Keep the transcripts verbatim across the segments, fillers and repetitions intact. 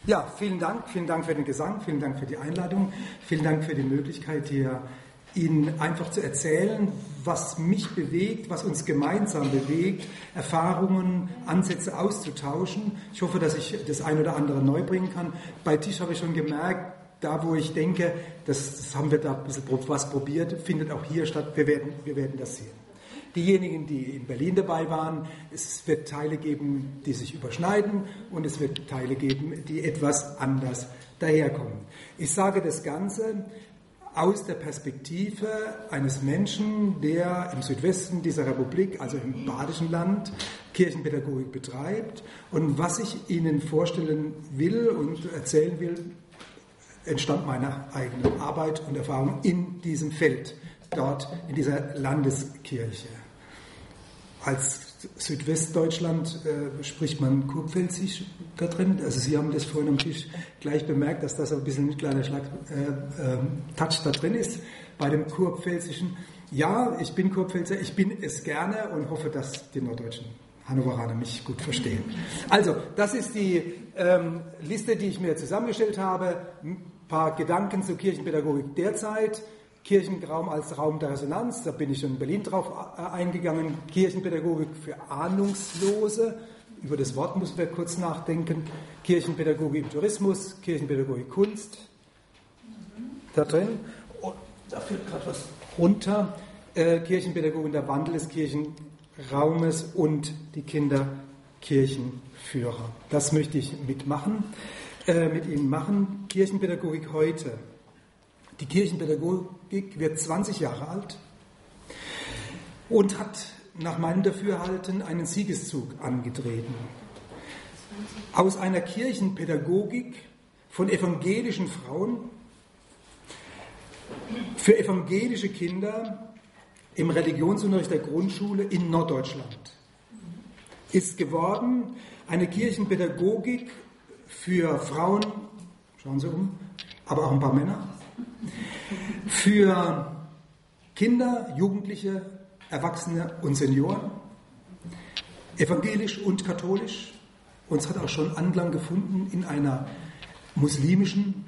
Ja, vielen Dank. Vielen Dank für den Gesang, vielen Dank für die Einladung, vielen Dank für die Möglichkeit, hier Ihnen einfach zu erzählen, was mich bewegt, was uns gemeinsam bewegt, Erfahrungen, Ansätze auszutauschen. Ich hoffe, dass ich das ein oder andere neu bringen kann. Bei Tisch habe ich schon gemerkt, da wo ich denke, das, das haben wir da ein bisschen was probiert, findet auch hier statt. Wir werden, wir werden das sehen. Diejenigen, die in Berlin dabei waren, es wird Teile geben, die sich überschneiden und es wird Teile geben, die etwas anders daherkommen. Ich sage das Ganze aus der Perspektive eines Menschen, der im Südwesten dieser Republik, also im Badischen Land, Kirchenpädagogik betreibt. Und was ich Ihnen vorstellen will und erzählen will, entstammt meiner eigenen Arbeit und Erfahrung in diesem Feld, dort in dieser Landeskirche. Als Südwestdeutschland äh, spricht man Kurpfälzisch da drin. Also Sie haben das vorhin am Tisch gleich bemerkt, dass das ein bisschen ein kleiner Schlag, äh, äh, Touch da drin ist bei dem Kurpfälzischen. Ja, ich bin Kurpfälzer, ich bin es gerne und hoffe, dass die norddeutschen Hannoveraner mich gut verstehen. Also, das ist die ähm, Liste, die ich mir zusammengestellt habe. Ein paar Gedanken zur Kirchenpädagogik derzeit. Kirchenraum als Raum der Resonanz, da bin ich schon in Berlin drauf eingegangen. Kirchenpädagogik für Ahnungslose, über das Wort müssen wir kurz nachdenken. Kirchenpädagogik im Tourismus, Kirchenpädagogik Kunst, da drin. Und da fällt gerade was runter. Äh, Kirchenpädagogik der Wandel des Kirchenraumes und die Kinderkirchenführer. Das möchte ich mitmachen, äh, mit Ihnen machen. Kirchenpädagogik heute. Die Kirchenpädagogik wird zwanzig Jahre alt und hat nach meinem Dafürhalten einen Siegeszug angetreten. Aus einer Kirchenpädagogik von evangelischen Frauen für evangelische Kinder im Religionsunterricht der Grundschule in Norddeutschland ist geworden eine Kirchenpädagogik für Frauen, schauen Sie um, aber auch ein paar Männer, für Kinder, Jugendliche, Erwachsene und Senioren, evangelisch und katholisch. Und es hat auch schon Anklang gefunden in einer muslimischen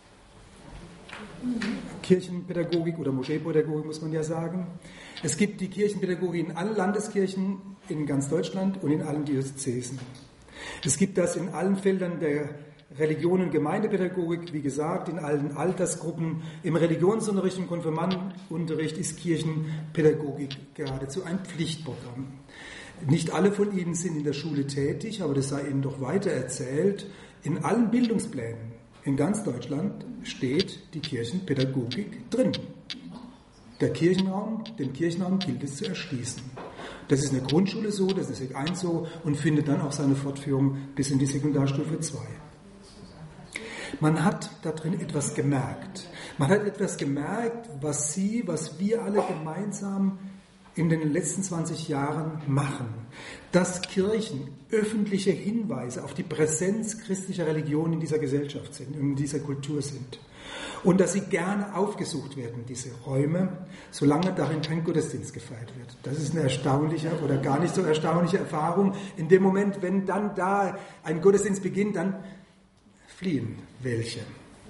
Kirchenpädagogik oder Moscheepädagogik, muss man ja sagen. Es gibt die Kirchenpädagogik in allen Landeskirchen in ganz Deutschland und in allen Diözesen. Es gibt das in allen Feldern der Religion und Gemeindepädagogik, wie gesagt, in allen Altersgruppen. Im Religionsunterricht, im Konfirmandenunterricht ist Kirchenpädagogik geradezu ein Pflichtprogramm. Nicht alle von Ihnen sind in der Schule tätig, aber das sei Ihnen doch weiter erzählt. In allen Bildungsplänen in ganz Deutschland steht die Kirchenpädagogik drin. Der Kirchenraum, den Kirchenraum gilt es zu erschließen. Das ist in der Grundschule so, das ist in Sek eins so und findet dann auch seine Fortführung bis in die Sekundarstufe zwei. Man hat da drin etwas gemerkt. Man hat etwas gemerkt, was Sie, was wir alle gemeinsam in den letzten zwanzig Jahren machen. Dass Kirchen öffentliche Hinweise auf die Präsenz christlicher Religion in dieser Gesellschaft sind, in dieser Kultur sind. Und dass sie gerne aufgesucht werden, diese Räume, solange darin kein Gottesdienst gefeiert wird. Das ist eine erstaunliche oder gar nicht so erstaunliche Erfahrung. In dem Moment, wenn dann da ein Gottesdienst beginnt, dann fliehen welche.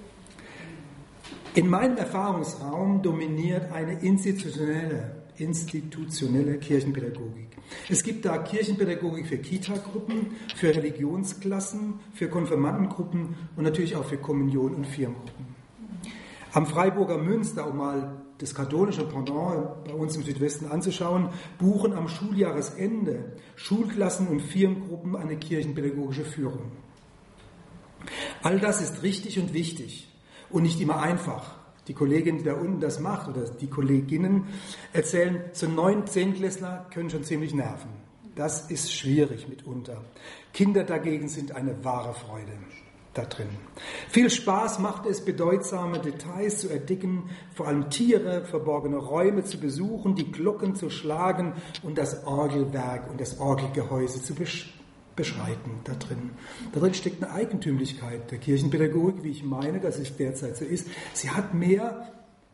In meinem Erfahrungsraum dominiert eine institutionelle, institutionelle Kirchenpädagogik. Es gibt da Kirchenpädagogik für Kita-Gruppen, für Religionsklassen, für Konfirmandengruppen und natürlich auch für Kommunion- und Firmengruppen. Am Freiburger Münster, um mal das katholische Pendant bei uns im Südwesten anzuschauen, buchen am Schuljahresende Schulklassen und Firmengruppen eine kirchenpädagogische Führung. All das ist richtig und wichtig und nicht immer einfach. Die Kollegin, die da unten das macht, oder die Kolleginnen, erzählen, so neun Zehntklässler können schon ziemlich nerven. Das ist schwierig mitunter. Kinder dagegen sind eine wahre Freude da drin. Viel Spaß macht es, bedeutsame Details zu erdicken, vor allem Tiere, verborgene Räume zu besuchen, die Glocken zu schlagen und das Orgelwerk und das Orgelgehäuse zu besch- beschreiten da drin. Da drin steckt eine Eigentümlichkeit der Kirchenpädagogik, wie ich meine, dass es derzeit so ist. Sie hat mehr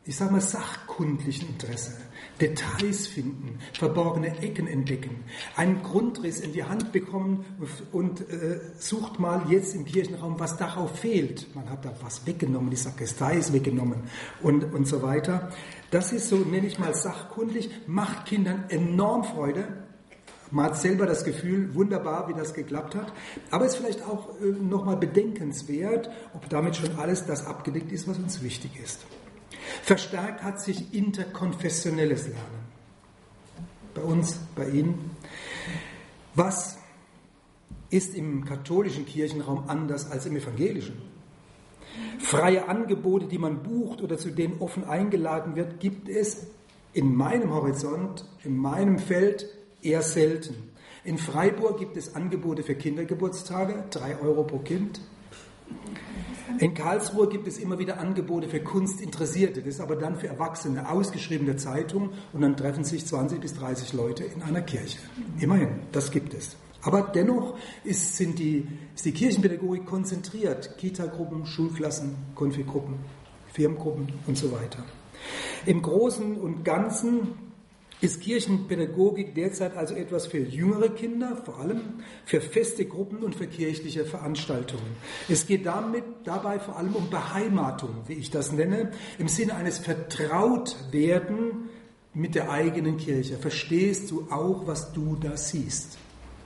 ich sage mal, sachkundlichen Interesse, Details finden, verborgene Ecken entdecken, einen Grundriss in die Hand bekommen und äh, sucht mal jetzt im Kirchenraum, was darauf fehlt. Man hat da was weggenommen, die Sakristei ist weggenommen und, und so weiter. Das ist so, nenne ich mal, sachkundlich, macht Kindern enorm Freude. Man hat selber das Gefühl, wunderbar, wie das geklappt hat. Aber es ist vielleicht auch äh, nochmal bedenkenswert, ob damit schon alles das abgedeckt ist, was uns wichtig ist. Verstärkt hat sich interkonfessionelles Lernen. Bei uns, bei Ihnen. Was ist im katholischen Kirchenraum anders als im evangelischen? Freie Angebote, die man bucht oder zu denen offen eingeladen wird, gibt es in meinem Horizont, in meinem Feld eher selten. In Freiburg gibt es Angebote für Kindergeburtstage, drei Euro pro Kind. In Karlsruhe gibt es immer wieder Angebote für Kunstinteressierte, das ist aber dann für Erwachsene, ausgeschriebene Zeitung, und dann treffen sich zwanzig bis dreißig Leute in einer Kirche. Immerhin, das gibt es. Aber dennoch ist, sind die, ist die Kirchenpädagogik konzentriert. Kita-Gruppen, Schulklassen, Konfigruppen, Firmengruppen und so weiter. Im Großen und Ganzen ist Kirchenpädagogik derzeit also etwas für jüngere Kinder, vor allem für feste Gruppen und für kirchliche Veranstaltungen. Es geht damit, dabei vor allem um Beheimatung, wie ich das nenne, im Sinne eines Vertrautwerden mit der eigenen Kirche. Verstehst du auch, was du da siehst?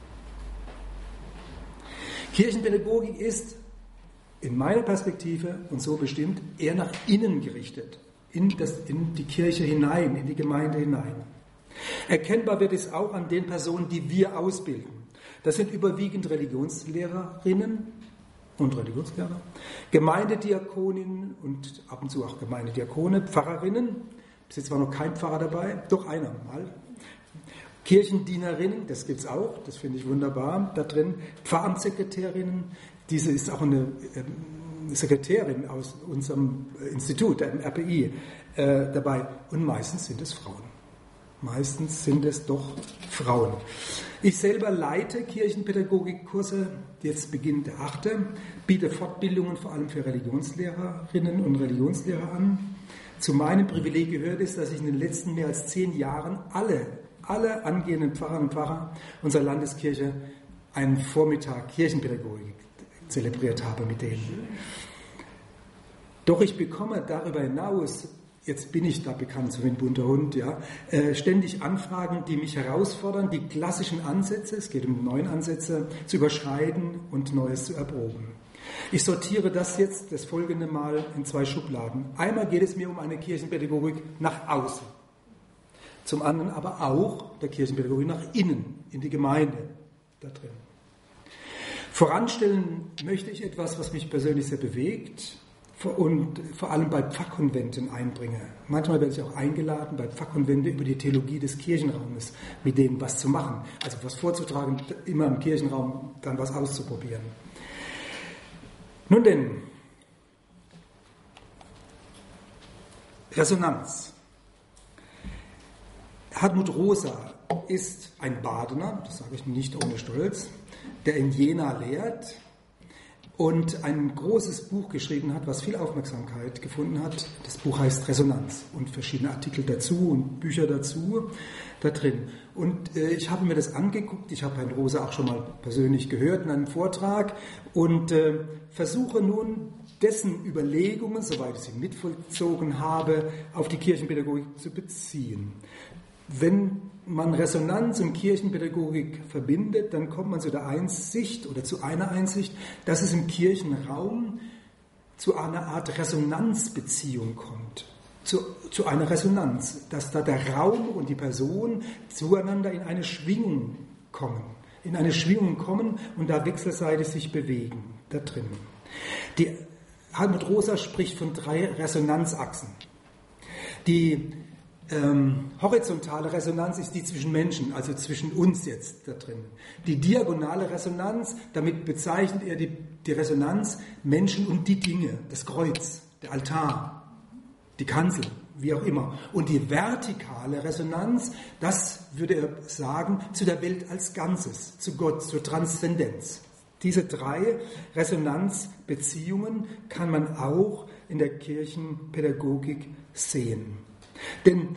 Kirchenpädagogik ist in meiner Perspektive und so bestimmt eher nach innen gerichtet, in, das, in die Kirche hinein, in die Gemeinde hinein. Erkennbar wird es auch an den Personen, die wir ausbilden. Das sind überwiegend Religionslehrerinnen und Religionslehrer, Gemeindediakoninnen und ab und zu auch Gemeindediakone, Pfarrerinnen, bis jetzt war noch kein Pfarrer dabei, doch einer mal, Kirchendienerinnen, das gibt es auch, das finde ich wunderbar, da drin, Pfarramtssekretärinnen, diese ist auch eine äh, Sekretärin aus unserem Institut, dem R P I, äh, dabei, und meistens sind es Frauen. Meistens sind es doch Frauen. Ich selber leite Kirchenpädagogikkurse, jetzt beginnt der achte, biete Fortbildungen vor allem für Religionslehrerinnen und Religionslehrer an. Zu meinem Privileg gehört es, dass ich in den letzten mehr als zehn Jahren alle, alle angehenden Pfarrerinnen und Pfarrer unserer Landeskirche einen Vormittag Kirchenpädagogik zelebriert habe mit denen. Doch ich bekomme darüber hinaus, jetzt bin ich da bekannt, so wie ein bunter Hund, ja, äh, ständig Anfragen, die mich herausfordern, die klassischen Ansätze, es geht um neue Ansätze, zu überschreiten und Neues zu erproben. Ich sortiere das jetzt, das folgende Mal, in zwei Schubladen. Einmal geht es mir um eine Kirchenpädagogik nach außen, zum anderen aber auch der Kirchenpädagogik nach innen, in die Gemeinde da drin. Voranstellen möchte ich etwas, was mich persönlich sehr bewegt und vor allem bei Pfarrkonventen einbringe. Manchmal werde ich auch eingeladen, bei Pfarrkonventen über die Theologie des Kirchenraumes, mit denen was zu machen. Also was vorzutragen, immer im Kirchenraum dann was auszuprobieren. Nun denn, Resonanz. Hartmut Rosa ist ein Badener, das sage ich nicht ohne Stolz, der in Jena lehrt und ein großes Buch geschrieben hat, was viel Aufmerksamkeit gefunden hat. Das Buch heißt Resonanz und verschiedene Artikel dazu und Bücher dazu da drin. Und äh, ich habe mir das angeguckt, ich habe Herrn Rosa auch schon mal persönlich gehört in einem Vortrag und äh, versuche nun dessen Überlegungen, soweit ich sie mitvollzogen habe, auf die Kirchenpädagogik zu beziehen. Wenn man Resonanz und Kirchenpädagogik verbindet, dann kommt man zu der Einsicht oder zu einer Einsicht, dass es im Kirchenraum zu einer Art Resonanzbeziehung kommt. Zu, zu einer Resonanz, dass da der Raum und die Person zueinander in eine Schwingung kommen. In eine Schwingung kommen und da wechselseitig sich bewegen, da drin. Die, Hartmut Rosa spricht von drei Resonanzachsen. Die Ähm, horizontale Resonanz ist die zwischen Menschen, also zwischen uns jetzt da drin. Die diagonale Resonanz, damit bezeichnet er die, die Resonanz Menschen und die Dinge, das Kreuz, der Altar, die Kanzel, wie auch immer. Und die vertikale Resonanz, das würde er sagen, zu der Welt als Ganzes, zu Gott, zur Transzendenz. Diese drei Resonanzbeziehungen kann man auch in der Kirchenpädagogik sehen. Denn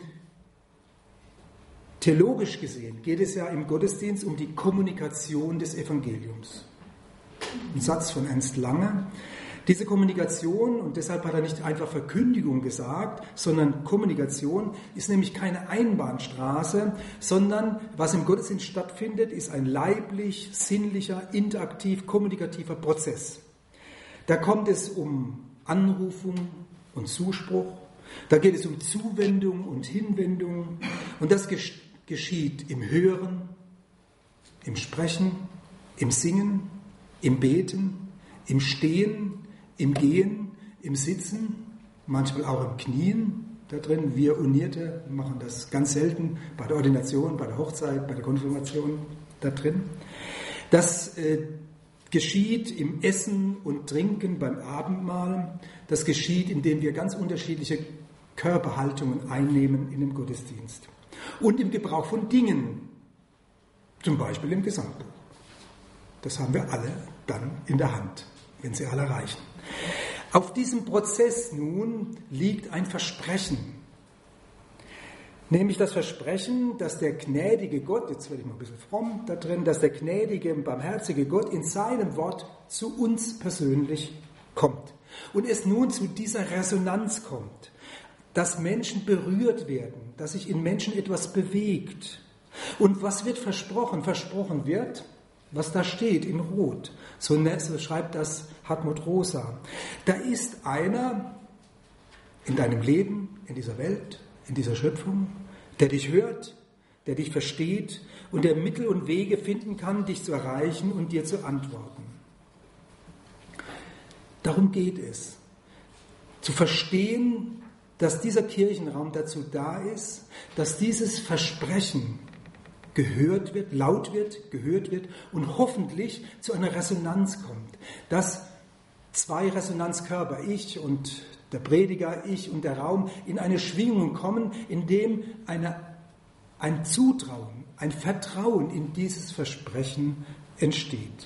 theologisch gesehen geht es ja im Gottesdienst um die Kommunikation des Evangeliums. Ein Satz von Ernst Lange. Diese Kommunikation, und deshalb hat er nicht einfach Verkündigung gesagt, sondern Kommunikation ist nämlich keine Einbahnstraße, sondern was im Gottesdienst stattfindet, ist ein leiblich, sinnlicher, interaktiv, kommunikativer Prozess. Da kommt es um Anrufung und Zuspruch, da geht es um Zuwendung und Hinwendung, und das geschieht im Hören, im Sprechen, im Singen, im Beten, im Stehen, im Gehen, im Sitzen, manchmal auch im Knien da drin. Wir Unierte machen das ganz selten bei der Ordination, bei der Hochzeit, bei der Konfirmation da drin. Das äh, geschieht im Essen und Trinken beim Abendmahl. Das geschieht, indem wir ganz unterschiedliche Körperhaltungen einnehmen in dem Gottesdienst. Und im Gebrauch von Dingen, zum Beispiel im Gesangbuch. Das haben wir alle dann in der Hand, wenn sie alle reichen. Auf diesem Prozess nun liegt ein Versprechen. Nämlich das Versprechen, dass der gnädige Gott, jetzt werde ich mal ein bisschen fromm da drin, dass der gnädige und barmherzige Gott in seinem Wort zu uns persönlich kommt. Und es nun zu dieser Resonanz kommt, dass Menschen berührt werden, dass sich in Menschen etwas bewegt. Und was wird versprochen? Versprochen wird, was da steht in Rot. So, so schreibt das Hartmut Rosa. Da ist einer in deinem Leben, in dieser Welt, in dieser Schöpfung, der dich hört, der dich versteht und der Mittel und Wege finden kann, dich zu erreichen und dir zu antworten. Darum geht es. Zu verstehen, dass dieser Kirchenraum dazu da ist, dass dieses Versprechen gehört wird, laut wird, gehört wird und hoffentlich zu einer Resonanz kommt. Dass zwei Resonanzkörper, ich und der Prediger, ich und der Raum, in eine Schwingung kommen, in dem eine, ein Zutrauen, ein Vertrauen in dieses Versprechen entsteht.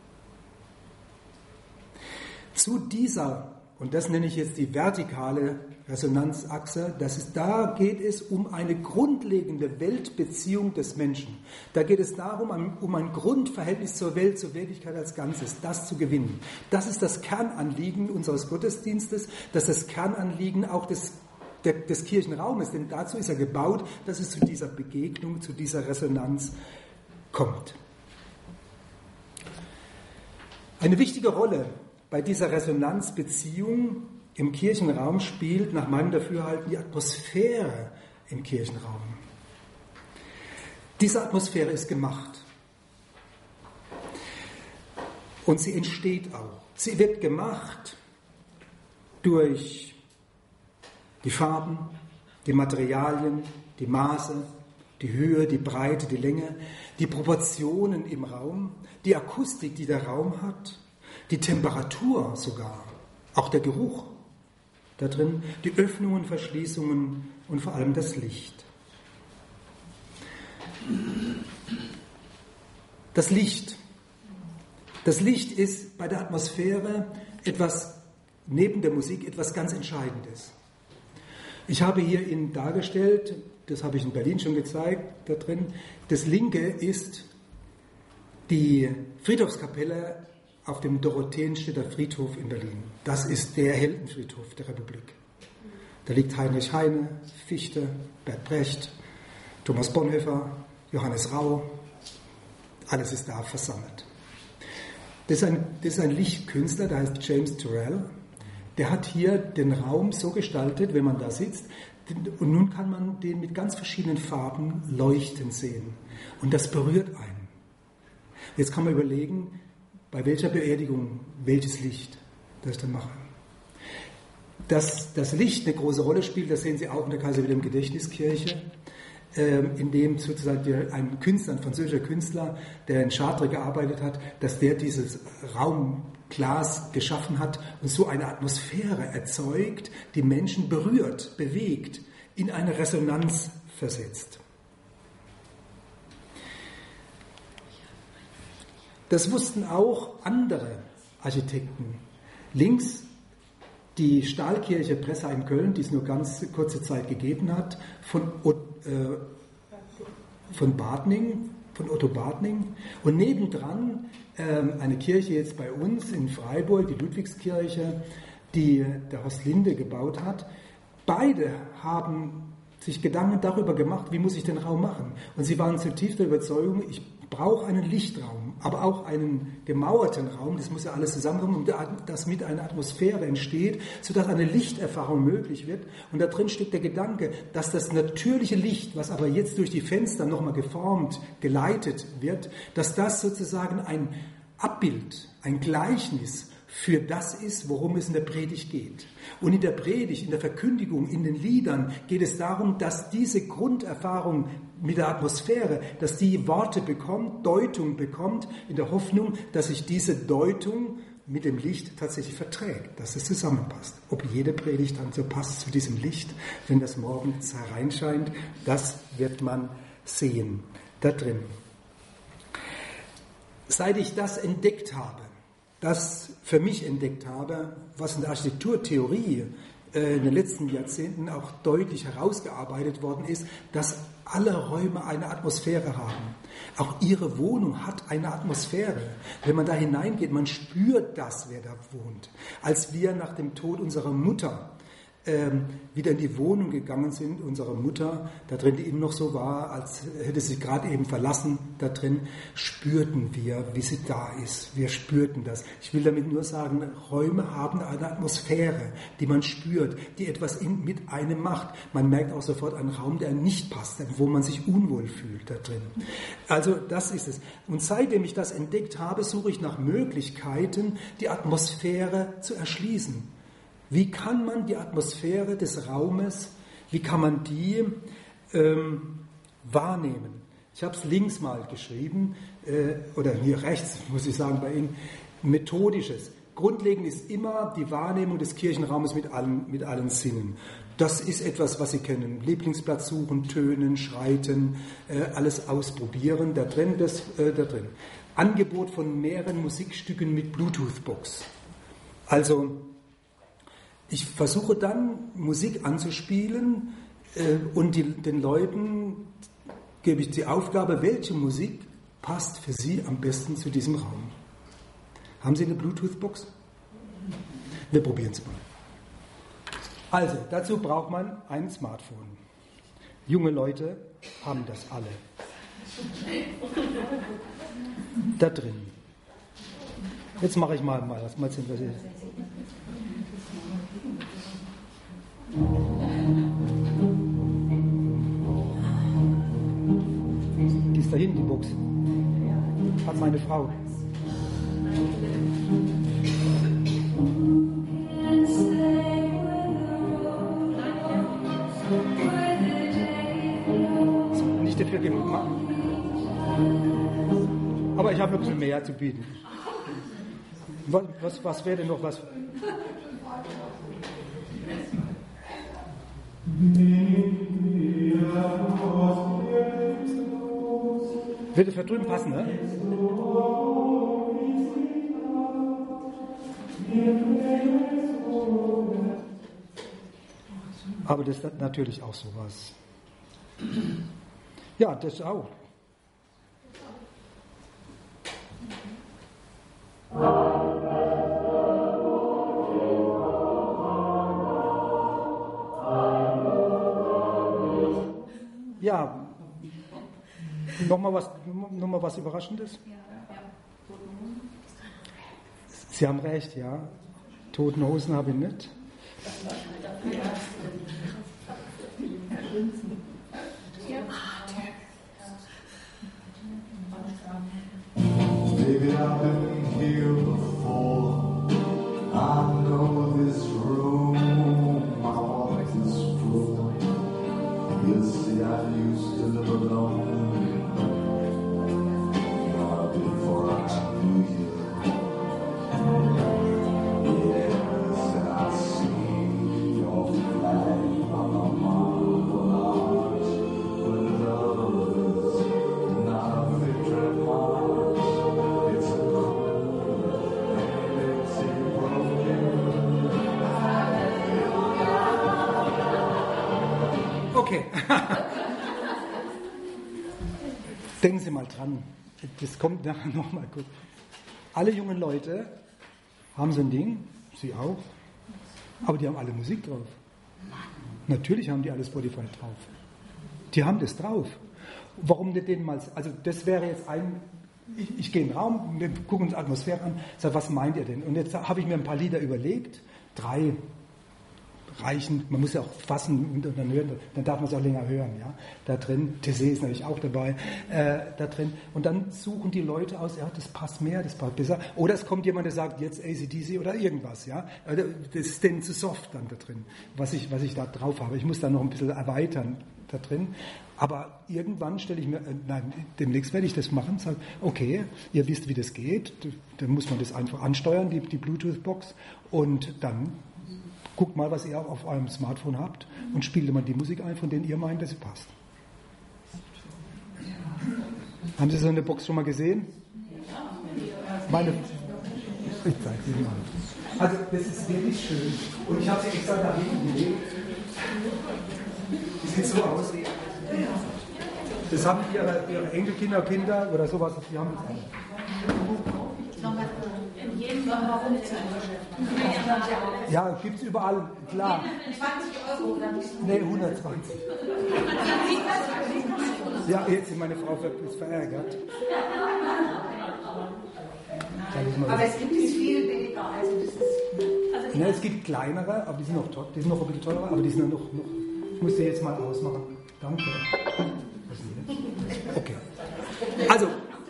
Zu dieser, und das nenne ich jetzt die vertikale Resonanzachse, das ist, da geht es um eine grundlegende Weltbeziehung des Menschen. Da geht es darum, um ein Grundverhältnis zur Welt, zur Wirklichkeit als Ganzes, das zu gewinnen. Das ist das Kernanliegen unseres Gottesdienstes, das ist das Kernanliegen auch des, des Kirchenraumes, denn dazu ist er gebaut, dass es zu dieser Begegnung, zu dieser Resonanz kommt. Eine wichtige Rolle bei dieser Resonanzbeziehung im Kirchenraum spielt nach meinem Dafürhalten die Atmosphäre im Kirchenraum. Diese Atmosphäre ist gemacht. Und sie entsteht auch. Sie wird gemacht durch die Farben, die Materialien, die Maße, die Höhe, die Breite, die Länge, die Proportionen im Raum, die Akustik, die der Raum hat, die Temperatur sogar, auch der Geruch da drin, die Öffnungen, Verschließungen und vor allem das Licht. Das Licht. Das Licht ist bei der Atmosphäre etwas, neben der Musik, etwas ganz Entscheidendes. Ich habe hier Ihnen dargestellt, das habe ich in Berlin schon gezeigt, da drin, das linke ist die Friedhofskapelle auf dem Dorotheenstädter Friedhof in Berlin. Das ist der Heldenfriedhof der Republik. Da liegt Heinrich Heine, Fichte, Bert Brecht, Thomas Bonhoeffer, Johannes Rau. Alles ist da versammelt. Das ist ein, das ist ein Lichtkünstler, der heißt James Turrell. Der hat hier den Raum so gestaltet, wenn man da sitzt, und nun kann man den mit ganz verschiedenen Farben leuchten sehen. Und das berührt einen. Jetzt kann man überlegen, bei welcher Beerdigung welches Licht das ich dann mache. Dass das Licht eine große Rolle spielt, das sehen Sie auch in der Kaiser Wilhelm Gedächtniskirche, in dem sozusagen ein Künstler, ein französischer Künstler, der in Chartres gearbeitet hat, dass der dieses Raumglas geschaffen hat und so eine Atmosphäre erzeugt, die Menschen berührt, bewegt, in eine Resonanz versetzt. Das wussten auch andere Architekten. Links die Stahlkirche Pressa in Köln, die es nur ganz kurze Zeit gegeben hat, von, äh, von Badning, von Otto Badning. Und nebendran äh, eine Kirche jetzt bei uns in Freiburg, die Ludwigskirche, die der Horst Linde gebaut hat. Beide haben sich Gedanken darüber gemacht, wie muss ich den Raum machen. Und sie waren zutiefst der Überzeugung, ich brauche einen Lichtraum, aber auch einen gemauerten Raum, das muss ja alles zusammenkommen, dass mit einer Atmosphäre entsteht, sodass eine Lichterfahrung möglich wird. Und da drin steckt der Gedanke, dass das natürliche Licht, was aber jetzt durch die Fenster nochmal geformt, geleitet wird, dass das sozusagen ein Abbild, ein Gleichnis für das ist, worum es in der Predigt geht. Und in der Predigt, in der Verkündigung, in den Liedern geht es darum, dass diese Grunderfahrung mit der Atmosphäre, dass die Worte bekommt, Deutung bekommt, in der Hoffnung, dass sich diese Deutung mit dem Licht tatsächlich verträgt, dass es zusammenpasst. Ob jede Predigt dann so passt zu diesem Licht, wenn das morgens hereinscheint, das wird man sehen da drin. Seit ich das entdeckt habe, das für mich entdeckt habe, was in der Architekturtheorie äh, in den letzten Jahrzehnten auch deutlich herausgearbeitet worden ist, dass alle Räume eine Atmosphäre haben. Auch Ihre Wohnung hat eine Atmosphäre. Wenn man da hineingeht, man spürt das, wer da wohnt. Als wir nach dem Tod unserer Mutter ähm, wieder in die Wohnung gegangen sind, unsere Mutter, da drin, die eben noch so war, als hätte sie gerade eben verlassen, da drin, spürten wir, wie sie da ist. Wir spürten das. Ich will damit nur sagen, Räume haben eine Atmosphäre, die man spürt, die etwas in, mit einem macht. Man merkt auch sofort einen Raum, der nicht passt, wo man sich unwohl fühlt da drin. Also das ist es. Und seitdem ich das entdeckt habe, suche ich nach Möglichkeiten, die Atmosphäre zu erschließen. Wie kann man die Atmosphäre des Raumes, wie kann man die ähm, wahrnehmen? Ich habe es links mal geschrieben, äh, oder hier rechts, muss ich sagen, bei Ihnen, methodisches. Grundlegend ist immer die Wahrnehmung des Kirchenraumes mit allen, mit allen Sinnen. Das ist etwas, was Sie kennen. Lieblingsplatz suchen, tönen, schreiten, äh, alles ausprobieren, da drin, das, äh, da drin. Angebot von mehreren Musikstücken mit Bluetooth-Box. Also, ich versuche dann, Musik anzuspielen äh, und die, den Leuten gebe ich die Aufgabe, welche Musik passt für Sie am besten zu diesem Raum. Haben Sie eine Bluetooth-Box? Wir probieren es mal. Also, dazu braucht man ein Smartphone. Junge Leute haben das alle. Da drin. Jetzt mache ich mal, mal was mal sehen, was ist. Die ist da hinten, die Box. Hat meine Frau. Ist nicht dafür gemacht. Aber ich habe noch ein bisschen mehr zu bieten. Was, was, was wäre denn noch was? Würde für drüben passen, ne? Aber das ist natürlich auch sowas. Ja, das auch. Ja, nochmal was, noch mal was Überraschendes? Sie haben recht, ja. Toten Hosen habe ich nicht. Baby, I've been here before. I know this room. My heart is full. You see, I used to live alone. Now before I knew you. Yes, and I see your flag. Denken Sie mal dran, das kommt nachher nochmal gut. Alle jungen Leute haben so ein Ding, Sie auch, aber die haben alle Musik drauf. Natürlich haben die alle Spotify drauf. Die haben das drauf. Warum nicht denen mal, also das wäre jetzt ein, ich, ich gehe in den Raum, wir gucken uns Atmosphäre an, sage, was meint ihr denn? Und jetzt habe ich mir ein paar Lieder überlegt, drei reichen, man muss ja auch fassen und dann hören, dann darf man es auch länger hören, ja, da drin, Tessé ist natürlich auch dabei, äh, da drin, und dann suchen die Leute aus, ja, das passt mehr, das passt besser, oder es kommt jemand, der sagt, jetzt A C D C oder irgendwas, ja, also das ist denen zu soft dann da drin, was ich, was ich da drauf habe, ich muss da noch ein bisschen erweitern da drin, aber irgendwann stelle ich mir, äh, nein, demnächst werde ich das machen, sage, okay, ihr wisst, wie das geht, dann muss man das einfach ansteuern, die, die Bluetooth-Box, und dann guckt mal, was ihr auf eurem Smartphone habt und spielt mal die Musik ein, von denen ihr meint, dass sie passt. Haben Sie so eine Box schon mal gesehen? Meine. Ich zeige sie mal. Also, das ist wirklich schön. Und ich habe sie extra da hinten gelegt. Die sieht so aus. Das haben ihre, ihre Enkelkinder, Kinder oder sowas, die haben das auch. In jedem Raum. Ja, gibt es überall, klar. zwanzig Euro oder nicht? Nee, hundertzwanzig. Ja, jetzt ist meine Frau ist verärgert. Aber es gibt es viel billiger. Also das ist, ja, es gibt kleinere, aber die sind noch, teuer, die sind noch ein bisschen teurer, aber die sind noch, noch. Ich muss die jetzt mal ausmachen. Danke. Okay. Also.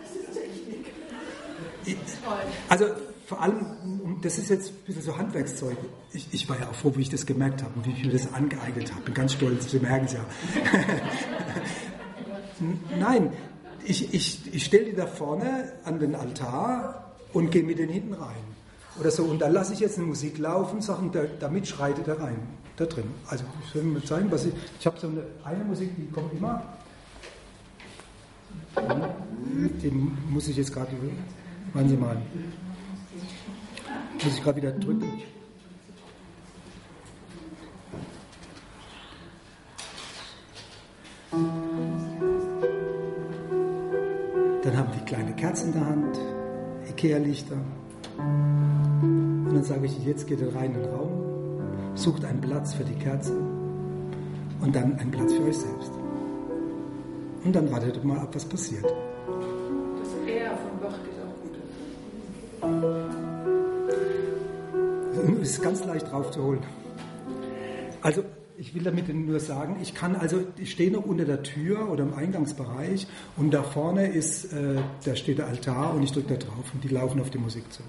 Also vor allem, das ist jetzt ein bisschen so Handwerkszeug. Ich, ich war ja auch froh, wie ich das gemerkt habe und wie ich mir das angeeignet habe. Bin ganz stolz, Sie merken es ja. Nein, ich, ich, ich stelle die da vorne an den Altar und gehe mit denen hinten rein. Oder so. Und da lasse ich jetzt eine Musik laufen, Sachen, da, damit schreitet er rein. Da drin. Also ich will mir zeigen, was ich. Ich habe so eine, eine Musik, die kommt immer. Die muss ich jetzt gerade. Warten Sie mal. Muss ich gerade wieder drücken. Dann haben die kleine Kerzen in der Hand, Ikea-Lichter. Und dann sage ich, jetzt geht ihr rein in den Raum, sucht einen Platz für die Kerzen und dann einen Platz für euch selbst. Und dann wartet mal ab, was passiert. das R von Bach geht auch gut. Es ist ganz leicht draufzuholen. Also, ich will damit nur sagen, ich kann also, ich stehe noch unter der Tür oder im Eingangsbereich und da vorne ist, äh, da steht der Altar und ich drücke da drauf und die laufen auf die Musik zu.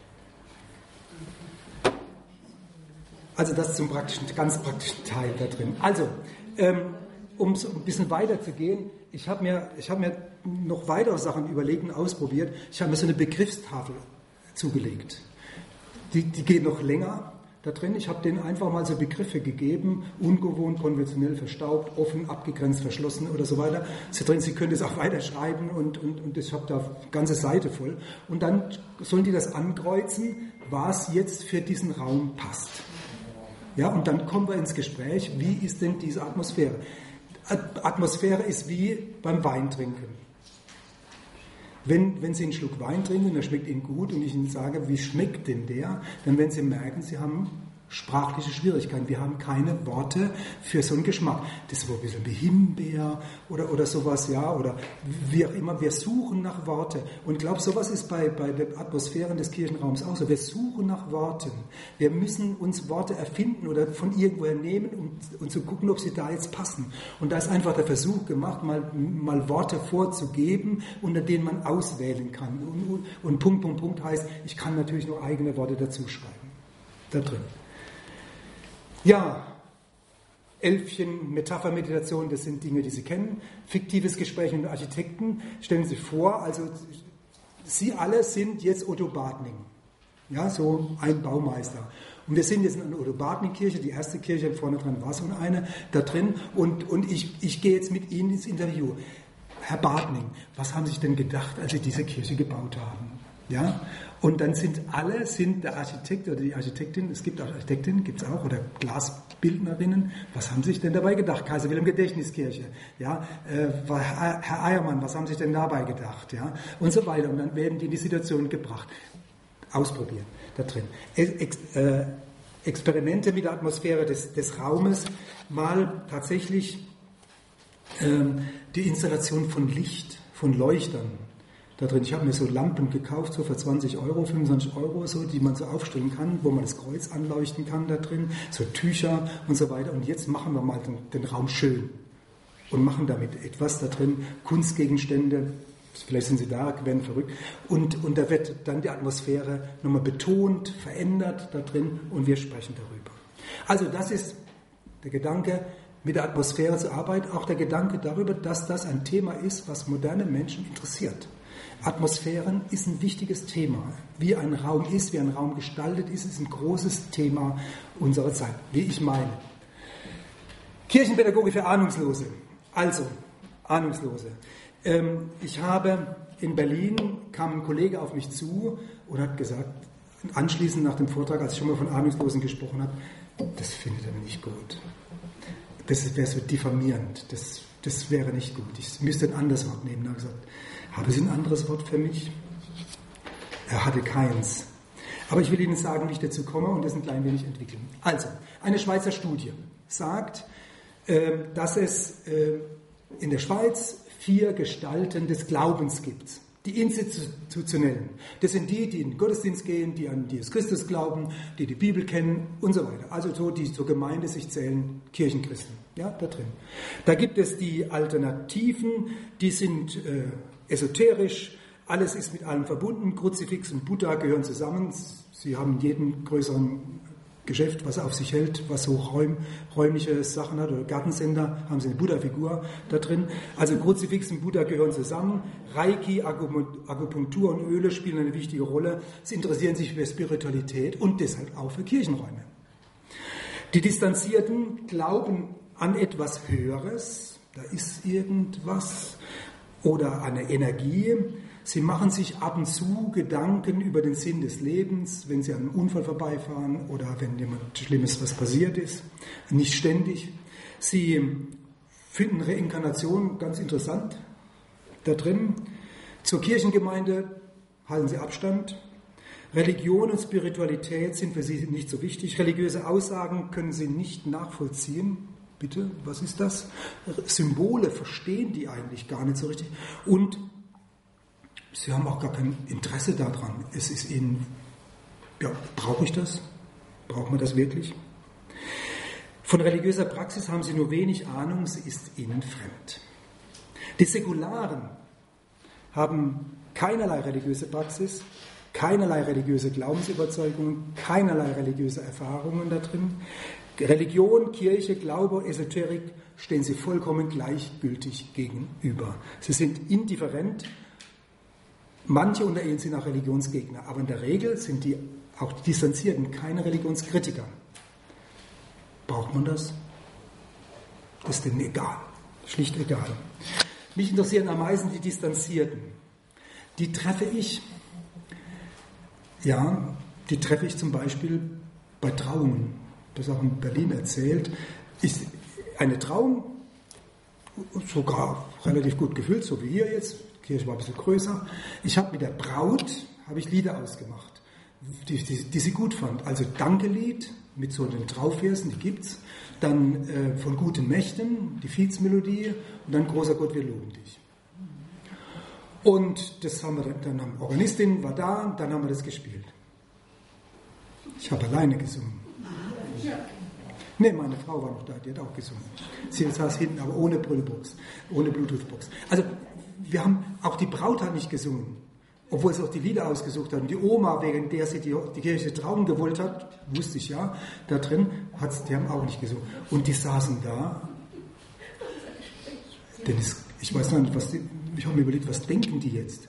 Also das zum praktischen, ganz praktischen Teil da drin. Also, ähm, um so ein bisschen weiter zu gehen, ich habe mir, ich hab mir noch weitere Sachen überlegt und ausprobiert. Ich habe mir so eine Begriffstafel zugelegt. Die, die geht noch länger da drin. Ich habe denen einfach mal so Begriffe gegeben, ungewohnt, konventionell, verstaubt, offen, abgegrenzt, verschlossen oder so weiter. Sie drin, Sie können das auch weiterschreiben und, und, und ich habe da eine ganze Seite voll. Und dann sollen die das ankreuzen, was jetzt für diesen Raum passt. Ja, und dann kommen wir ins Gespräch, wie ist denn diese Atmosphäre? Atmosphäre ist wie beim Weintrinken. Wenn, wenn Sie einen Schluck Wein trinken, der schmeckt Ihnen gut und ich Ihnen sage, wie schmeckt denn der, dann werden Sie merken, Sie haben sprachliche Schwierigkeiten. Wir haben keine Worte für so einen Geschmack. Das ist so ein bisschen wie Himbeer oder, oder sowas, ja, oder wie auch immer. Wir suchen nach Worte. Und ich glaube, sowas ist bei, bei der Atmosphäre des Kirchenraums auch so. Wir suchen nach Worten. Wir müssen uns Worte erfinden oder von irgendwoher nehmen, um, um zu gucken, ob sie da jetzt passen. Und da ist einfach der Versuch gemacht, mal, mal Worte vorzugeben, unter denen man auswählen kann. Und, und, und Punkt, Punkt, Punkt heißt, ich kann natürlich nur eigene Worte dazu schreiben. Da drin. Ja, Elfchen, Metapher-Meditation, das sind Dinge, die Sie kennen. Fiktives Gespräch mit Architekten. Stellen Sie vor, also Sie alle sind jetzt Otto Bartning. Ja, so ein Baumeister. Und wir sind jetzt in einer Otto Bartning-Kirche, die erste Kirche, vorne dran war so eine, da drin. Und, und ich, ich gehe jetzt mit Ihnen ins Interview. Herr Bartning, was haben Sie sich denn gedacht, als Sie diese Kirche gebaut haben? Ja? Und dann sind alle, sind der Architekt oder die Architektin, es gibt auch Architektinnen, gibt es auch, oder Glasbildnerinnen, was haben Sie sich denn dabei gedacht? Kaiser Wilhelm Gedächtniskirche, ja? Äh, Herr Eiermann, was haben Sie sich denn dabei gedacht? Ja? Und so weiter. Und dann werden die in die Situation gebracht. Ausprobieren, da drin. Ex, äh, Experimente mit der Atmosphäre des, des Raumes, mal tatsächlich ähm, die Installation von Licht, von Leuchtern da drin. Ich habe mir so Lampen gekauft, so für zwanzig Euro, fünfundzwanzig Euro, so, die man so aufstellen kann, wo man das Kreuz anleuchten kann da drin, so Tücher und so weiter. Und jetzt machen wir mal den, den Raum schön und machen damit etwas da drin, Kunstgegenstände, vielleicht sind Sie da, werden verrückt. Und, und da wird dann die Atmosphäre nochmal betont, verändert da drin und wir sprechen darüber. Also das ist der Gedanke, mit der Atmosphäre zu arbeiten, auch der Gedanke darüber, dass das ein Thema ist, was moderne Menschen interessiert. Atmosphären ist ein wichtiges Thema. Wie ein Raum ist, wie ein Raum gestaltet ist, ist ein großes Thema unserer Zeit, wie ich meine. Kirchenpädagogik für Ahnungslose. Also, Ahnungslose. Ähm, ich habe in Berlin, kam ein Kollege auf mich zu und hat gesagt, anschließend nach dem Vortrag, als ich schon mal von Ahnungslosen gesprochen habe, das findet er nicht gut. Das wäre so diffamierend. Das, das wäre nicht gut. Ich müsste ein anderes Wort nehmen. Er hat gesagt, haben Sie ein anderes Wort für mich? Er hatte keins. Aber ich will Ihnen sagen, wie ich dazu komme und das ein klein wenig entwickeln. Also, eine Schweizer Studie sagt, äh, dass es äh, in der Schweiz vier Gestalten des Glaubens gibt. Die institutionellen. Das sind die, die in den Gottesdienst gehen, die an Jesus Christus glauben, die die Bibel kennen und so weiter. Also so, die zur Gemeinde sich zählen, Kirchenchristen. Ja, da drin. Da gibt es die Alternativen, die sind äh, esoterisch, alles ist mit allem verbunden, Kruzifix und Buddha gehören zusammen. Sie haben in jedem größeren Geschäft, was er auf sich hält, was so räum, räumliche Sachen hat, oder Gartencenter, haben sie eine Buddha-Figur da drin. Also Kruzifix und Buddha gehören zusammen. Reiki, Akupunktur und Öle spielen eine wichtige Rolle. Sie interessieren sich für Spiritualität und deshalb auch für Kirchenräume. Die Distanzierten glauben an etwas Höheres, da ist irgendwas, oder eine Energie. Sie machen sich ab und zu Gedanken über den Sinn des Lebens, wenn sie an einem Unfall vorbeifahren oder wenn jemand Schlimmes was passiert ist. Nicht ständig. Sie finden Reinkarnation ganz interessant da drin. Zur Kirchengemeinde halten sie Abstand. Religion und Spiritualität sind für sie nicht so wichtig. Religiöse Aussagen können sie nicht nachvollziehen. Bitte, was ist das? Symbole verstehen die eigentlich gar nicht so richtig. Und sie haben auch gar kein Interesse daran. Es ist ihnen, ja, brauche ich das? Braucht man das wirklich? Von religiöser Praxis haben sie nur wenig Ahnung, sie ist ihnen fremd. Die Säkularen haben keinerlei religiöse Praxis, keinerlei religiöse Glaubensüberzeugungen, keinerlei religiöse Erfahrungen da drin. Religion, Kirche, Glaube, Esoterik stehen sie vollkommen gleichgültig gegenüber. Sie sind indifferent. Manche unter ihnen sind auch Religionsgegner, aber in der Regel sind die, auch die Distanzierten, keine Religionskritiker. Braucht man das? Das ist denen egal, schlicht egal. Mich interessieren am meisten die Distanzierten. Die treffe ich, ja, die treffe ich zum Beispiel bei Trauungen. Das ist auch in Berlin erzählt. Ist eine Trauung sogar relativ gut gefüllt, so wie hier jetzt. Die Kirche war ein bisschen größer. Ich habe mit der Braut habe ich Lieder ausgemacht, die, die, die sie gut fand. Also Dankelied mit so den Traufversen, die gibt's. Dann äh, von guten Mächten, die Fietsmelodie und dann Großer Gott, wir loben dich. Und das haben wir dann, dann haben Organistin war da und dann haben wir das gespielt. Ich habe alleine gesungen. Ne, meine Frau war noch da, die hat auch gesungen. Sie saß hinten, aber ohne Brüllbox, ohne Bluetooth-Box. Also wir haben, auch die Braut hat nicht gesungen, obwohl sie auch die Lieder ausgesucht hat. Und die Oma, wegen der sie die, die Kirche trauen gewollt hat, wusste ich ja, da drin, hat, die haben auch nicht gesungen. Und die saßen da, denn es, ich weiß noch nicht, was die, ich habe mir überlegt, was denken die jetzt?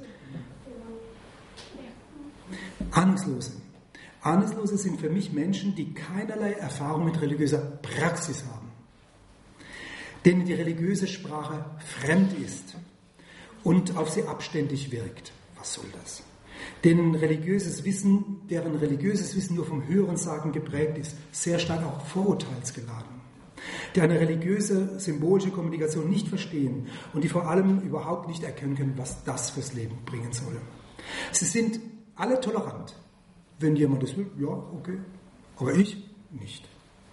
Ahnungslose. Ahnungslose sind für mich Menschen, die keinerlei Erfahrung mit religiöser Praxis haben, denen die religiöse Sprache fremd ist und auf sie abständig wirkt. Was soll das? denen religiöses Wissen, deren religiöses Wissen nur vom Hörensagen geprägt ist, sehr stark auch vorurteilsgeladen, die eine religiöse, symbolische Kommunikation nicht verstehen und die vor allem überhaupt nicht erkennen können, was das fürs Leben bringen soll. Sie sind alle tolerant. Wenn jemand das will, ja, okay, aber ich nicht.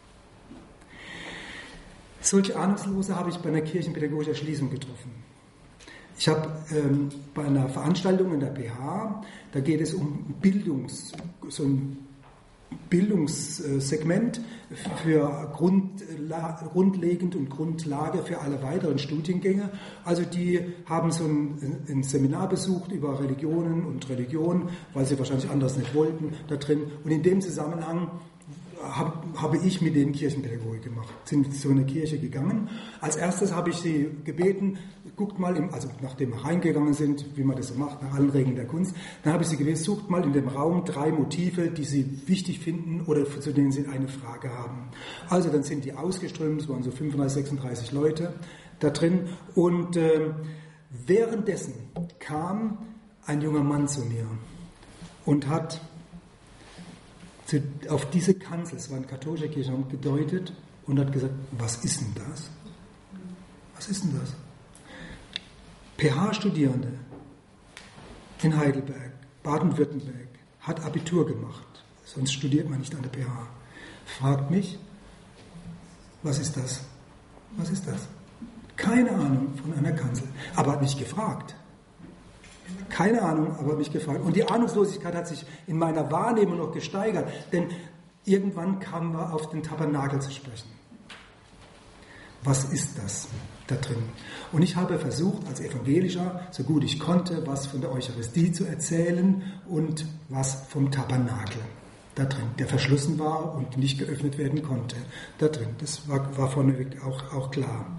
Solche Ahnungslose habe ich bei einer kirchenpädagogischen Erschließung getroffen. Ich habe ähm, bei einer Veranstaltung in der P H, da geht es um Bildungs, so ein Bildungssegment für Grundla- grundlegend und Grundlage für alle weiteren Studiengänge. Also die haben so ein, ein Seminar besucht über Religionen und Religion, weil sie wahrscheinlich anders nicht wollten da drin. Und in dem Zusammenhang hab, habe ich mit denen Kirchenpädagogik gemacht, sind zu einer Kirche gegangen. Als erstes habe ich sie gebeten, guckt mal, im, also nachdem wir reingegangen sind, wie man das so macht, nach allen Regeln der Kunst, dann habe ich sie gebeten, sucht mal in dem Raum drei Motive, die sie wichtig finden oder zu denen sie eine Frage haben. Also dann sind die ausgeströmt, es waren so fünfunddreißig, sechsunddreißig Leute da drin und äh, währenddessen kam ein junger Mann zu mir und hat zu, auf diese Kanzel, es war eine katholische Kirche, gedeutet und hat gesagt, was ist denn das? Was ist denn das? P H-Studierende in Heidelberg, Baden-Württemberg, hat Abitur gemacht, sonst studiert man nicht an der P H, fragt mich, was ist das? Was ist das? Keine Ahnung von einer Kanzel, aber hat mich gefragt. Keine Ahnung, aber hat mich gefragt. Und die Ahnungslosigkeit hat sich in meiner Wahrnehmung noch gesteigert, denn irgendwann kamen wir auf den Tabernakel zu sprechen. Was ist das da drin? Und ich habe versucht, als Evangelischer, so gut ich konnte, was von der Eucharistie zu erzählen und was vom Tabernakel da drin, der verschlossen war und nicht geöffnet werden konnte. Da drin, das war, war vorneweg auch, auch klar.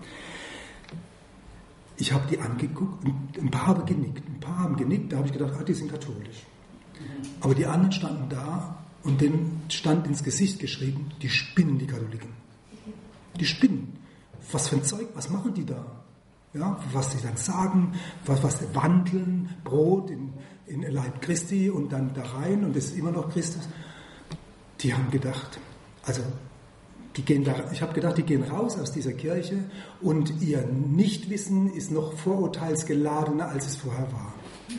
Ich habe die angeguckt und ein paar haben genickt. Ein paar haben genickt, da habe ich gedacht, ah, die sind katholisch. Aber die anderen standen da und denen stand ins Gesicht geschrieben, die spinnen, die Katholiken. Die spinnen. Was für ein Zeug, was machen die da? Ja, was sie dann sagen, was, was sie wandeln, Brot in, in Leib Christi und dann da rein und es ist immer noch Christus. Die haben gedacht, also die gehen da, ich habe gedacht, die gehen raus aus dieser Kirche und ihr Nichtwissen ist noch vorurteilsgeladener, als es vorher war.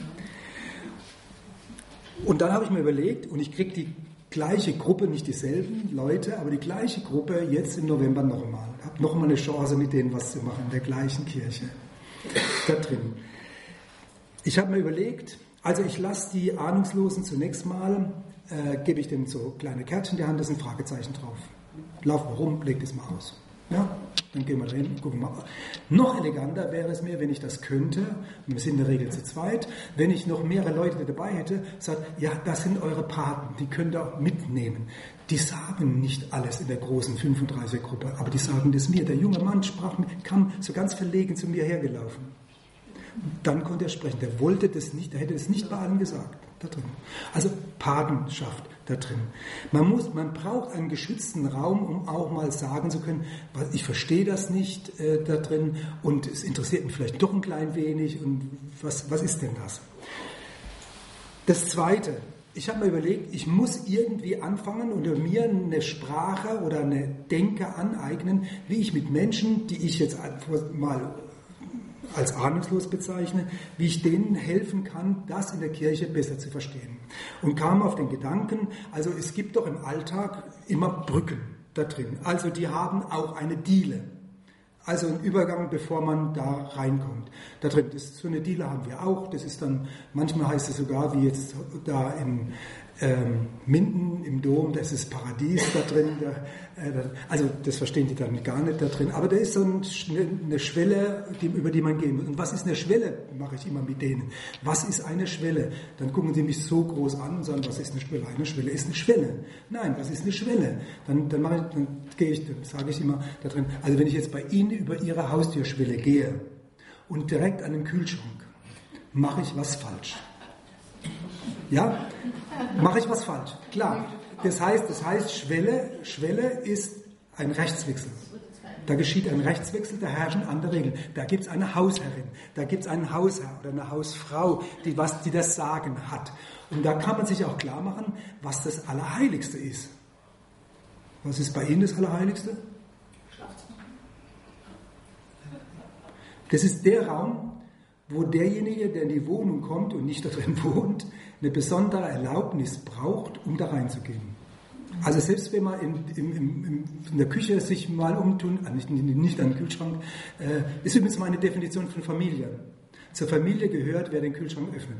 Und dann habe ich mir überlegt, und ich kriege die gleiche Gruppe, nicht dieselben Leute, aber die gleiche Gruppe jetzt im November nochmal. Ich habe nochmal eine Chance, mit denen was zu machen, in der gleichen Kirche. Da drin. Ich habe mir überlegt, also ich lasse die Ahnungslosen zunächst mal, äh, gebe ich denen so kleine Kärtchen in die Hand, da sind Fragezeichen drauf. Lauf mal rum, leg das mal aus. Ja? Dann gehen wir da hin und gucken mal. Noch eleganter wäre es mir, wenn ich das könnte, wir sind in der Regel zu zweit, wenn ich noch mehrere Leute dabei hätte, sagt, ja, das sind eure Paten, die könnt ihr auch mitnehmen. Die sagen nicht alles in der großen fünfunddreißiger-Gruppe, aber die sagen das mir. Der junge Mann sprach mit, kam so ganz verlegen zu mir hergelaufen. Dann konnte er sprechen. Der wollte das nicht, der hätte das nicht bei allen gesagt. Da drin. Also Patenschaft da drin. Man muss, man braucht einen geschützten Raum, um auch mal sagen zu können, ich verstehe das nicht äh, da drin und es interessiert mich vielleicht doch ein klein wenig und was, was ist denn das? Das Zweite, ich habe mir überlegt, ich muss irgendwie anfangen oder mir eine Sprache oder eine Denke aneignen, wie ich mit Menschen, die ich jetzt mal als ahnungslos bezeichne, wie ich denen helfen kann, das in der Kirche besser zu verstehen. Und kam auf den Gedanken, also es gibt doch im Alltag immer Brücken da drin. Also die haben auch eine Diele. Also ein Übergang, bevor man da reinkommt. Da drin, das, so eine Diele haben wir auch. Das ist dann, manchmal heißt es sogar, wie jetzt da in ähm, Minden im Dom, das ist Paradies da drin. Da, äh, da, also das verstehen die dann gar nicht da drin. Aber da ist so ein, eine Schwelle, die, über die man gehen muss. Und was ist eine Schwelle, mache ich immer mit denen. Was ist eine Schwelle? Dann gucken sie mich so groß an und sagen, was ist eine Schwelle? Eine Schwelle ist eine Schwelle. Nein, was ist eine Schwelle? Dann, dann, mache ich, dann gehe ich, dann sage ich immer da drin, also wenn ich jetzt bei Ihnen über Ihre Haustürschwelle gehe und direkt an den Kühlschrank, mache ich was falsch. Ja? Mache ich was falsch? Klar. Das heißt, das heißt Schwelle, Schwelle ist ein Rechtswechsel. Da geschieht ein Rechtswechsel, da herrschen andere Regeln. Da gibt es eine Hausherrin, da gibt es einen Hausherr oder eine Hausfrau, die, was, die das Sagen hat. Und da kann man sich auch klar machen, was das Allerheiligste ist. Was ist bei Ihnen das Allerheiligste? Das ist der Raum, wo derjenige, der in die Wohnung kommt und nicht da drin wohnt, eine besondere Erlaubnis braucht, um da reinzugehen. Also selbst wenn man in, in, in, in der Küche sich mal umtun, nicht, nicht an den Kühlschrank, äh, ist übrigens meine Definition von Familie. Zur Familie gehört, wer den Kühlschrank öffnen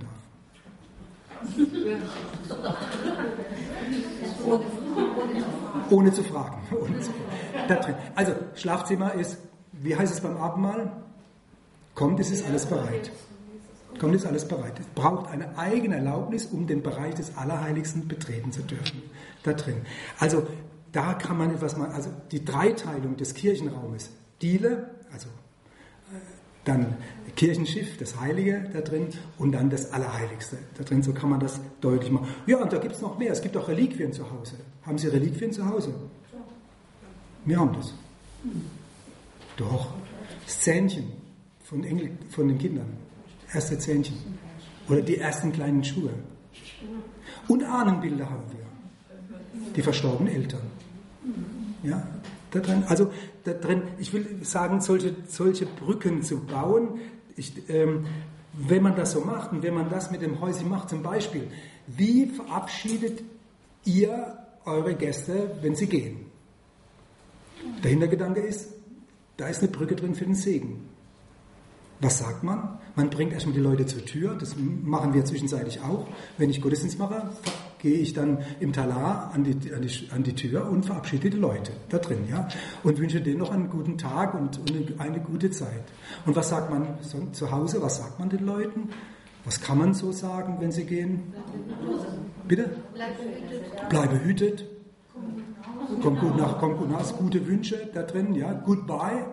darf. Ohne zu fragen. Ohne zu fragen. Also Schlafzimmer ist, wie heißt es beim Abendmahl? Kommt, es ist alles bereit. Kommt, ist alles bereit. Es braucht eine eigene Erlaubnis, um den Bereich des Allerheiligsten betreten zu dürfen. Da drin. Also da kann man etwas mal, also die Dreiteilung des Kirchenraumes, Diele, also äh, dann Kirchenschiff, das Heilige da drin und dann das Allerheiligste da drin. So kann man das deutlich machen. Ja, und da gibt es noch mehr. Es gibt auch Reliquien zu Hause. Haben Sie Reliquien zu Hause? Wir haben das. Doch. Das Zähnchen von, Engel, von den Kindern. Erste Zähnchen. Oder die ersten kleinen Schuhe. Und Ahnenbilder haben wir. Die verstorbenen Eltern. Ja, da drin. Also da drin, ich will sagen, solche, solche Brücken zu bauen, ich, ähm, wenn man das so macht und wenn man das mit dem Häuschen macht, zum Beispiel, wie verabschiedet ihr eure Gäste, wenn sie gehen? Der Hintergedanke ist, da ist eine Brücke drin für den Segen. Was sagt man? Man bringt erstmal die Leute zur Tür, das machen wir zwischenzeitlich auch. Wenn ich Gottesdienst mache, gehe ich dann im Talar an die, an die, an die Tür und verabschiede die Leute da drin, ja, und wünsche denen noch einen guten Tag und, und eine gute Zeit. Und was sagt man so, zu Hause, was sagt man den Leuten? Was kann man so sagen, wenn sie gehen? Bitte? Bleib behütet. Kommt gut nach, kommt gut nach, gute Wünsche da drin, ja, goodbye.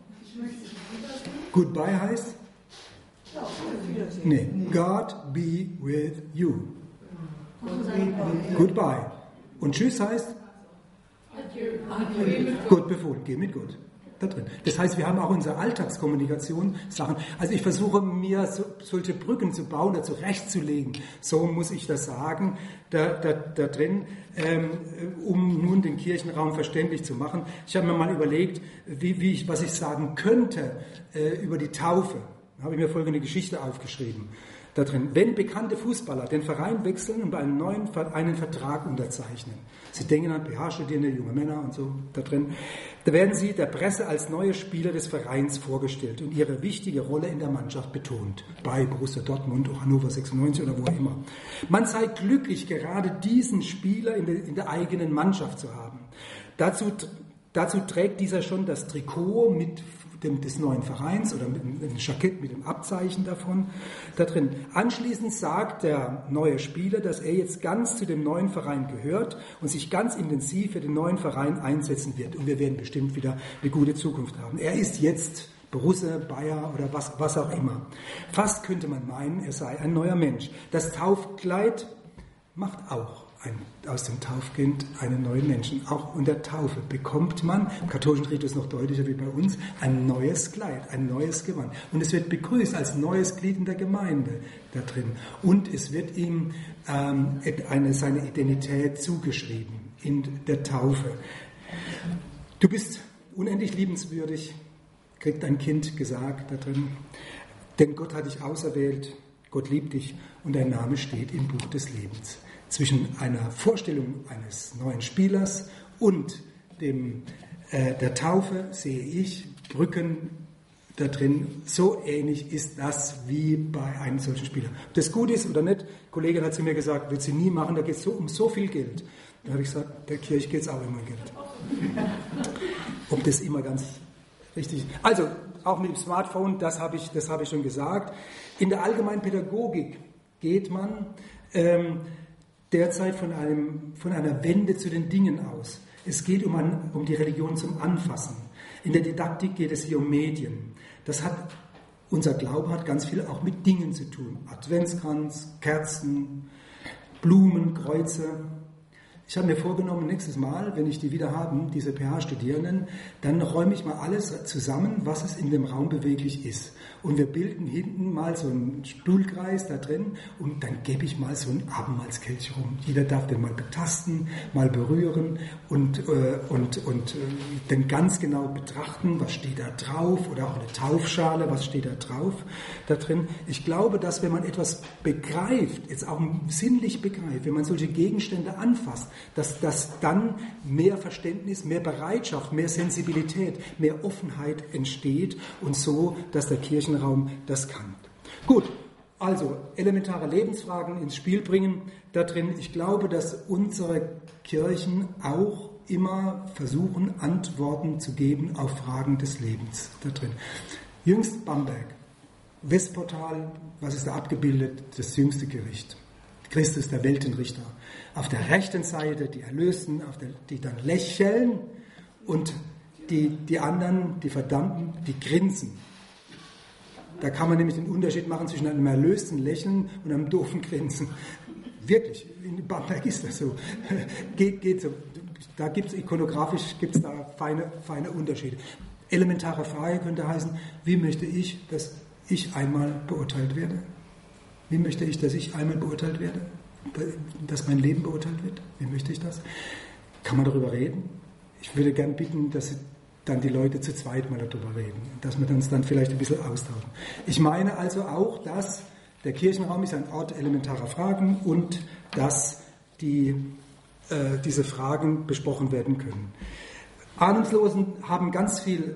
Goodbye heißt? Nee, God be with you. Goodbye. Und Tschüss heißt? Gut befohlen, geh mit Gott. Da drin. Das heißt, wir haben auch unsere Alltagskommunikation Sachen. Also ich versuche mir so, solche Brücken zu bauen oder zurechtzulegen. So muss ich das sagen, da, da, da drin, ähm, um nun den Kirchenraum verständlich zu machen. Ich habe mir mal überlegt, wie, wie ich, was ich sagen könnte äh, über die Taufe. Da habe ich mir folgende Geschichte aufgeschrieben. Da drin, wenn bekannte Fußballer den Verein wechseln und bei einem neuen einen Vertrag unterzeichnen, sie denken an P H-Studierende, junge Männer und so da drin, da werden sie der Presse als neue Spieler des Vereins vorgestellt und ihre wichtige Rolle in der Mannschaft betont, bei Borussia Dortmund, Hannover sechsundneunzig oder wo auch immer. Man sei glücklich, gerade diesen Spieler in der, in der eigenen Mannschaft zu haben. Dazu, dazu trägt dieser schon das Trikot mit Dem, des neuen Vereins oder mit einem Jackett mit dem Abzeichen davon da drin. Anschließend sagt der neue Spieler, dass er jetzt ganz zu dem neuen Verein gehört und sich ganz intensiv für den neuen Verein einsetzen wird. Und wir werden bestimmt wieder eine gute Zukunft haben. Er ist jetzt Borussia, Bayer oder was, was auch immer. Fast könnte man meinen, er sei ein neuer Mensch. Das Taufkleid macht auch Ein, aus dem Taufkind einen neuen Menschen. Auch unter Taufe bekommt man, im katholischen Ritus noch deutlicher wie bei uns, ein neues Kleid, ein neues Gewand. Und es wird begrüßt als neues Glied in der Gemeinde da drin. Und es wird ihm ähm, eine, seine Identität zugeschrieben in der Taufe. Du bist unendlich liebenswürdig, kriegt ein Kind gesagt da drin. Denn Gott hat dich auserwählt, Gott liebt dich und dein Name steht im Buch des Lebens. Zwischen einer Vorstellung eines neuen Spielers und dem, äh, der Taufe sehe ich Brücken da drin. So ähnlich ist das wie bei einem solchen Spieler. Ob das gut ist oder nicht, die Kollegin hat zu mir gesagt, wird sie nie machen, da geht es so, um so viel Geld. Da habe ich gesagt, der Kirche geht es auch immer um Geld. Ob das immer ganz richtig ist. Also, auch mit dem Smartphone, das habe ich, das habe ich schon gesagt. In der allgemeinen Pädagogik geht man ähm, derzeit von, einem, von einer Wende zu den Dingen aus. Es geht um, ein, um die Religion zum Anfassen. In der Didaktik geht es hier um Medien. Das hat, unser Glaube hat ganz viel auch mit Dingen zu tun. Adventskranz, Kerzen, Blumen, Kreuze. Ich habe mir vorgenommen, nächstes Mal, wenn ich die wieder haben, diese P H-Studierenden, dann räume ich mal alles zusammen, was es in dem Raum beweglich ist. Und wir bilden hinten mal so einen Stuhlkreis da drin und dann gebe ich mal so einen Abendmahlskelch rum. Jeder darf den mal betasten, mal berühren und, äh, und, und äh, dann ganz genau betrachten, was steht da drauf, oder auch eine Taufschale, was steht da drauf, da drin. Ich glaube, dass wenn man etwas begreift, jetzt auch sinnlich begreift, wenn man solche Gegenstände anfasst, dass, dass dann mehr Verständnis, mehr Bereitschaft, mehr Sensibilität, mehr Offenheit entsteht und so, dass der Kirchenraum das kann. Gut, also elementare Lebensfragen ins Spiel bringen da drin. Ich glaube, dass unsere Kirchen auch immer versuchen, Antworten zu geben auf Fragen des Lebens da drin. Jüngst Bamberg, Westportal, was ist da abgebildet? Das jüngste Gericht. Christus, der Weltenrichter. Auf der rechten Seite die Erlösten, auf der, die dann lächeln, und die, die anderen, die Verdammten, die grinsen. Da kann man nämlich den Unterschied machen zwischen einem erlösten Lächeln und einem doofen Grinsen. Wirklich, in Bamberg ist das so. geht, geht so. Da gibt es ikonografisch gibt's da feine, feine Unterschiede. Elementare Frage könnte heißen, wie möchte ich, dass ich einmal beurteilt werde? Wie möchte ich, dass ich einmal beurteilt werde? Dass mein Leben beurteilt wird? Wie möchte ich das? Kann man darüber reden? Ich würde gern bitten, dass dann die Leute zu zweit mal darüber reden, dass wir uns dann vielleicht ein bisschen austauschen. Ich meine also auch, dass der Kirchenraum ist ein Ort elementarer Fragen und dass die, äh, diese Fragen besprochen werden können. Ahnungslosen haben ganz viel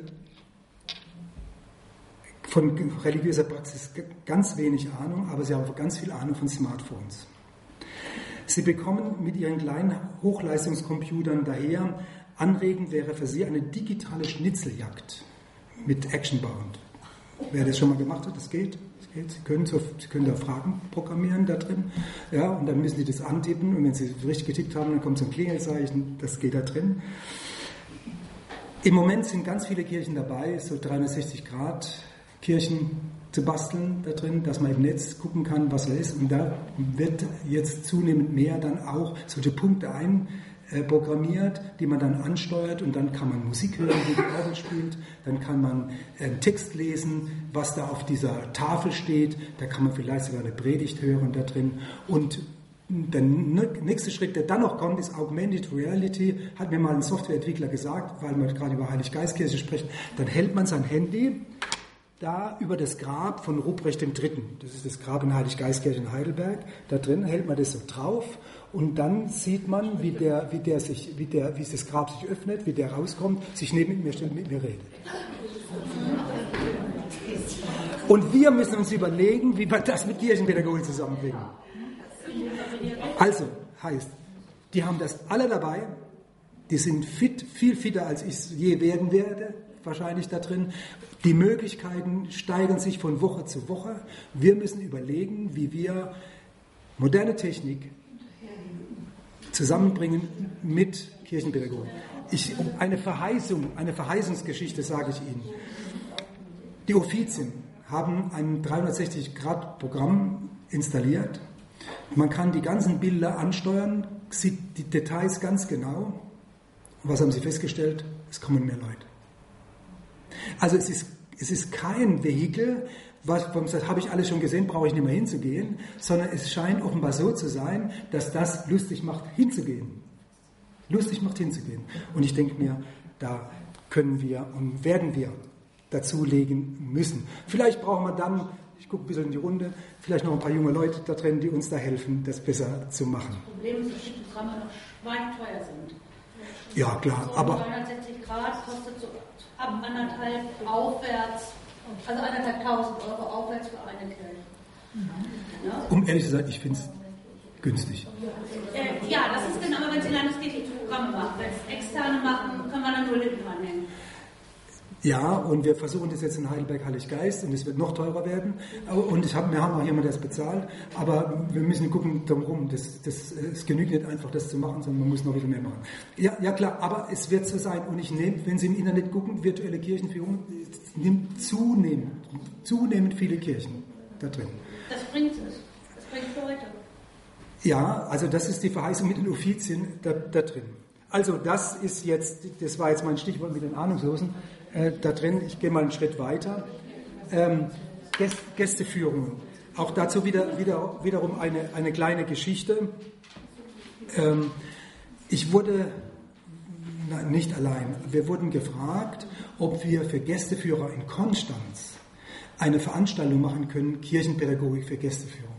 von religiöser Praxis ganz wenig Ahnung, aber sie haben auch ganz viel Ahnung von Smartphones. Sie bekommen mit ihren kleinen Hochleistungscomputern daher, anregend wäre für sie eine digitale Schnitzeljagd mit Actionbound. Wer das schon mal gemacht hat, das geht. Das geht. Sie, können so, sie können da Fragen programmieren da drin, ja, und dann müssen Sie das antippen, und wenn Sie richtig getippt haben, dann kommt so ein Klingelzeichen, das geht da drin. Im Moment sind ganz viele Kirchen dabei, so dreihundertsechzig Grad Kirchen zu basteln da drin, dass man im Netz gucken kann, was er ist. Und da wird jetzt zunehmend mehr dann auch solche Punkte einprogrammiert, die man dann ansteuert, und dann kann man Musik hören, wie die Orgel spielt, dann kann man einen Text lesen, was da auf dieser Tafel steht, da kann man vielleicht sogar eine Predigt hören da drin. Und der nächste Schritt, der dann noch kommt, ist Augmented Reality, hat mir mal ein Softwareentwickler gesagt, weil wir gerade über Heiliggeistkirche sprechen. Dann hält man sein Handy da über das Grab von Ruprecht der Dritte. Das ist das Grab in Heiliggeistkirche in Heidelberg. Da drin hält man das so drauf, und dann sieht man, wie, der, wie, der sich, wie, der, wie das Grab sich öffnet, wie der rauskommt, sich neben mir stellt und mit mir redet. Und wir müssen uns überlegen, wie wir das mit Kirchenpädagogik zusammenbringen. Also, heißt, die haben das alle dabei, die sind fit, viel fitter, als ich es je werden werde, wahrscheinlich da drin. Die Möglichkeiten steigern sich von Woche zu Woche. Wir müssen überlegen, wie wir moderne Technik zusammenbringen mit Kirchenpädagogik. Ich, eine Verheißung, eine Verheißungsgeschichte sage ich Ihnen. Die Offizien haben ein dreihundertsechzig Grad Programm installiert. Man kann die ganzen Bilder ansteuern, sieht die Details ganz genau. Und was haben Sie festgestellt? Es kommen mehr Leute. Also es ist, es ist kein Vehikel, was man sagt, habe ich alles schon gesehen, brauche ich nicht mehr hinzugehen, sondern es scheint offenbar so zu sein, dass das lustig macht, hinzugehen. Lustig macht, hinzugehen. Und ich denke mir, da können wir und werden wir dazulegen müssen. Vielleicht brauchen wir dann, ich gucke ein bisschen in die Runde, vielleicht noch ein paar junge Leute da drin, die uns da helfen, das besser zu machen. Das Problem ist, dass die Programme noch schweineteuer sind. Ja, klar, so aber... dreihundertsechzig Grad kostet so ab anderthalb aufwärts, also anderthalbtausend Euro aufwärts für eine Kirche. Ja? Um ehrlich zu sein, ich finde es günstig. Äh, ja, das ist genau, aber wenn Sie landeskirchliche Programme machen. Wenn es externe machen, können wir dann nur Lippen anhängen. Ja, und wir versuchen das jetzt in Heidelberg Heiliggeist, und es wird noch teurer werden. Und ich hab, wir haben auch jemanden, der es bezahlt. Aber wir müssen gucken drumherum. Das, das, es genügt nicht einfach, das zu machen, sondern man muss noch ein bisschen mehr machen. Ja, ja klar, aber es wird so sein. Und ich nehme, wenn Sie im Internet gucken, virtuelle Kirchenführung, es nimmt zunehmend, zunehmend viele Kirchen da drin. Das bringt es. Das bringt Leute. Ja, also das ist die Verheißung mit den Offizien da, da drin. Also das ist jetzt, das war jetzt mein Stichwort mit den Ahnungslosen, äh, da drin, ich gehe mal einen Schritt weiter. Ähm, Gäst, Gästeführungen, auch dazu wieder, wieder, wiederum eine, eine kleine Geschichte. Ähm, ich wurde, na, nicht allein, wir wurden gefragt, ob wir für Gästeführer in Konstanz eine Veranstaltung machen können, Kirchenpädagogik für Gästeführungen.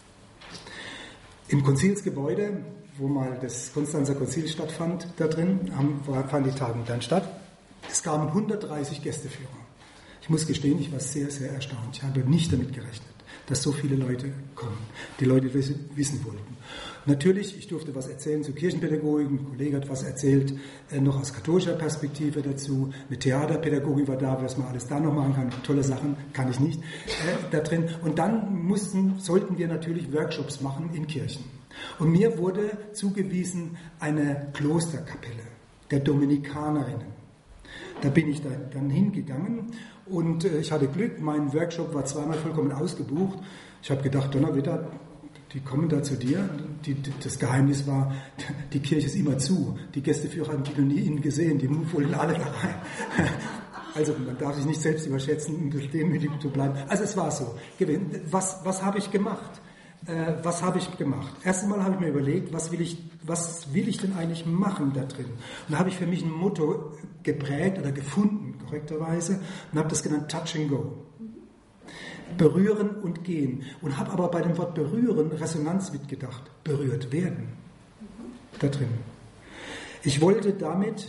Im Konzilsgebäude, wo mal das Konstanzer Konzil stattfand, da drin, haben, fanden die Tagen dann statt. Es kamen hundertdreißig Gästeführer. Ich muss gestehen, ich war sehr, sehr erstaunt. Ich habe nicht damit gerechnet, dass so viele Leute kommen, die Leute wissen wollten. Natürlich, ich durfte was erzählen zu Kirchenpädagogik, ein Kollege hat was erzählt, äh, noch aus katholischer Perspektive dazu, mit Theaterpädagogik war da, was man alles da noch machen kann, tolle Sachen, kann ich nicht, äh, da drin. Und dann mussten, sollten wir natürlich Workshops machen in Kirchen. Und mir wurde zugewiesen eine Klosterkapelle der Dominikanerinnen. Da bin ich dann, dann hingegangen und äh, ich hatte Glück, mein Workshop war zweimal vollkommen ausgebucht. Ich habe gedacht, Donnerwetter, die kommen da zu dir. Die, die, das Geheimnis war, die Kirche ist immer zu. Die Gästeführer haben die noch nie innen gesehen, die wollten alle da rein. Also man darf sich nicht selbst überschätzen, um demütig zu bleiben. Also es war so. Was, was habe ich gemacht? Äh, was habe ich gemacht? Erst einmal habe ich mir überlegt, was will ich, was will ich denn eigentlich machen da drin? Und da habe ich für mich ein Motto geprägt oder gefunden, korrekterweise, und habe das genannt Touch and Go. Berühren und gehen. Und habe aber bei dem Wort berühren Resonanz mitgedacht. Berührt werden. Da drin. Ich wollte damit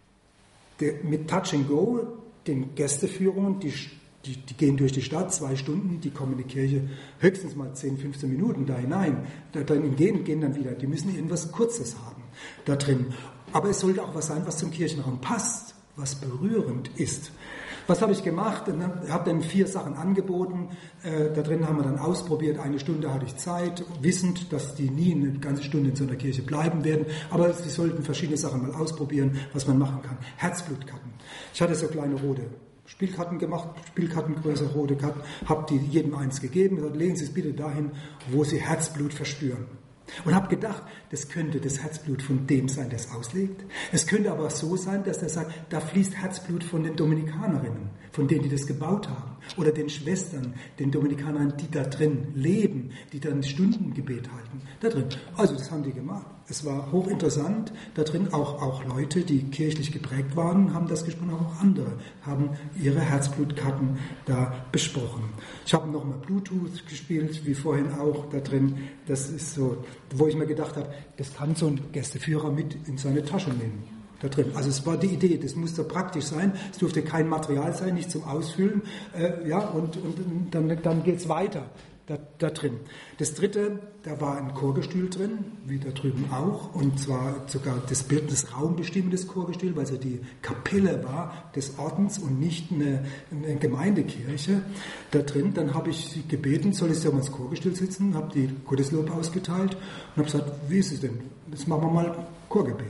mit Touch and Go den Gästeführungen, die, die, die gehen durch die Stadt, zwei Stunden, die kommen in die Kirche höchstens mal zehn, fünfzehn Minuten da hinein. Da, dann gehen, gehen dann wieder. Die müssen irgendwas Kurzes haben da drin. Aber es sollte auch was sein, was zum Kirchenraum passt, was berührend ist. Was habe ich gemacht? Ich habe dann vier Sachen angeboten. Äh, da drin haben wir dann ausprobiert. Eine Stunde hatte ich Zeit, wissend, dass die nie eine ganze Stunde in so einer Kirche bleiben werden. Aber sie sollten verschiedene Sachen mal ausprobieren, was man machen kann. Herzblutkarten. Ich hatte so kleine rote Spielkarten gemacht, Spielkartengröße, rote Karten, habe die jedem eins gegeben. Gesagt, legen Sie es bitte dahin, wo Sie Herzblut verspüren. Und habe gedacht, das könnte das Herzblut von dem sein, der es auslegt. Es könnte aber so sein, dass der sagt, da fließt Herzblut von den Dominikanerinnen, von denen, die das gebaut haben. Oder den Schwestern, den Dominikanern, die da drin leben, die dann Stundengebet halten. Da drin. Also das haben die gemacht. Es war hochinteressant. Da drin auch, auch Leute, die kirchlich geprägt waren, haben das gesprochen. Auch andere haben ihre Herzblutkarten da besprochen. Ich habe nochmal Bluetooth gespielt, wie vorhin auch da drin. Das ist so, wo ich mir gedacht habe, das kann so ein Gästeführer mit in seine Tasche nehmen. Da drin. Also es war die Idee, das musste praktisch sein, es durfte kein Material sein, nicht zum Ausfüllen, äh, ja, und, und dann, dann geht es weiter da, da drin. Das dritte, da war ein Chorgestühl drin, wie da drüben auch, und zwar sogar das Bild des raumbestimmendes Chorgestühl, weil es ja die Kapelle war des Ordens und nicht eine, eine Gemeindekirche da drin. Dann habe ich sie gebeten, soll ich so mal ins Chorgestühl sitzen, habe die Gotteslob ausgeteilt und habe gesagt, wie ist es denn? Jetzt machen wir mal Chorgebet.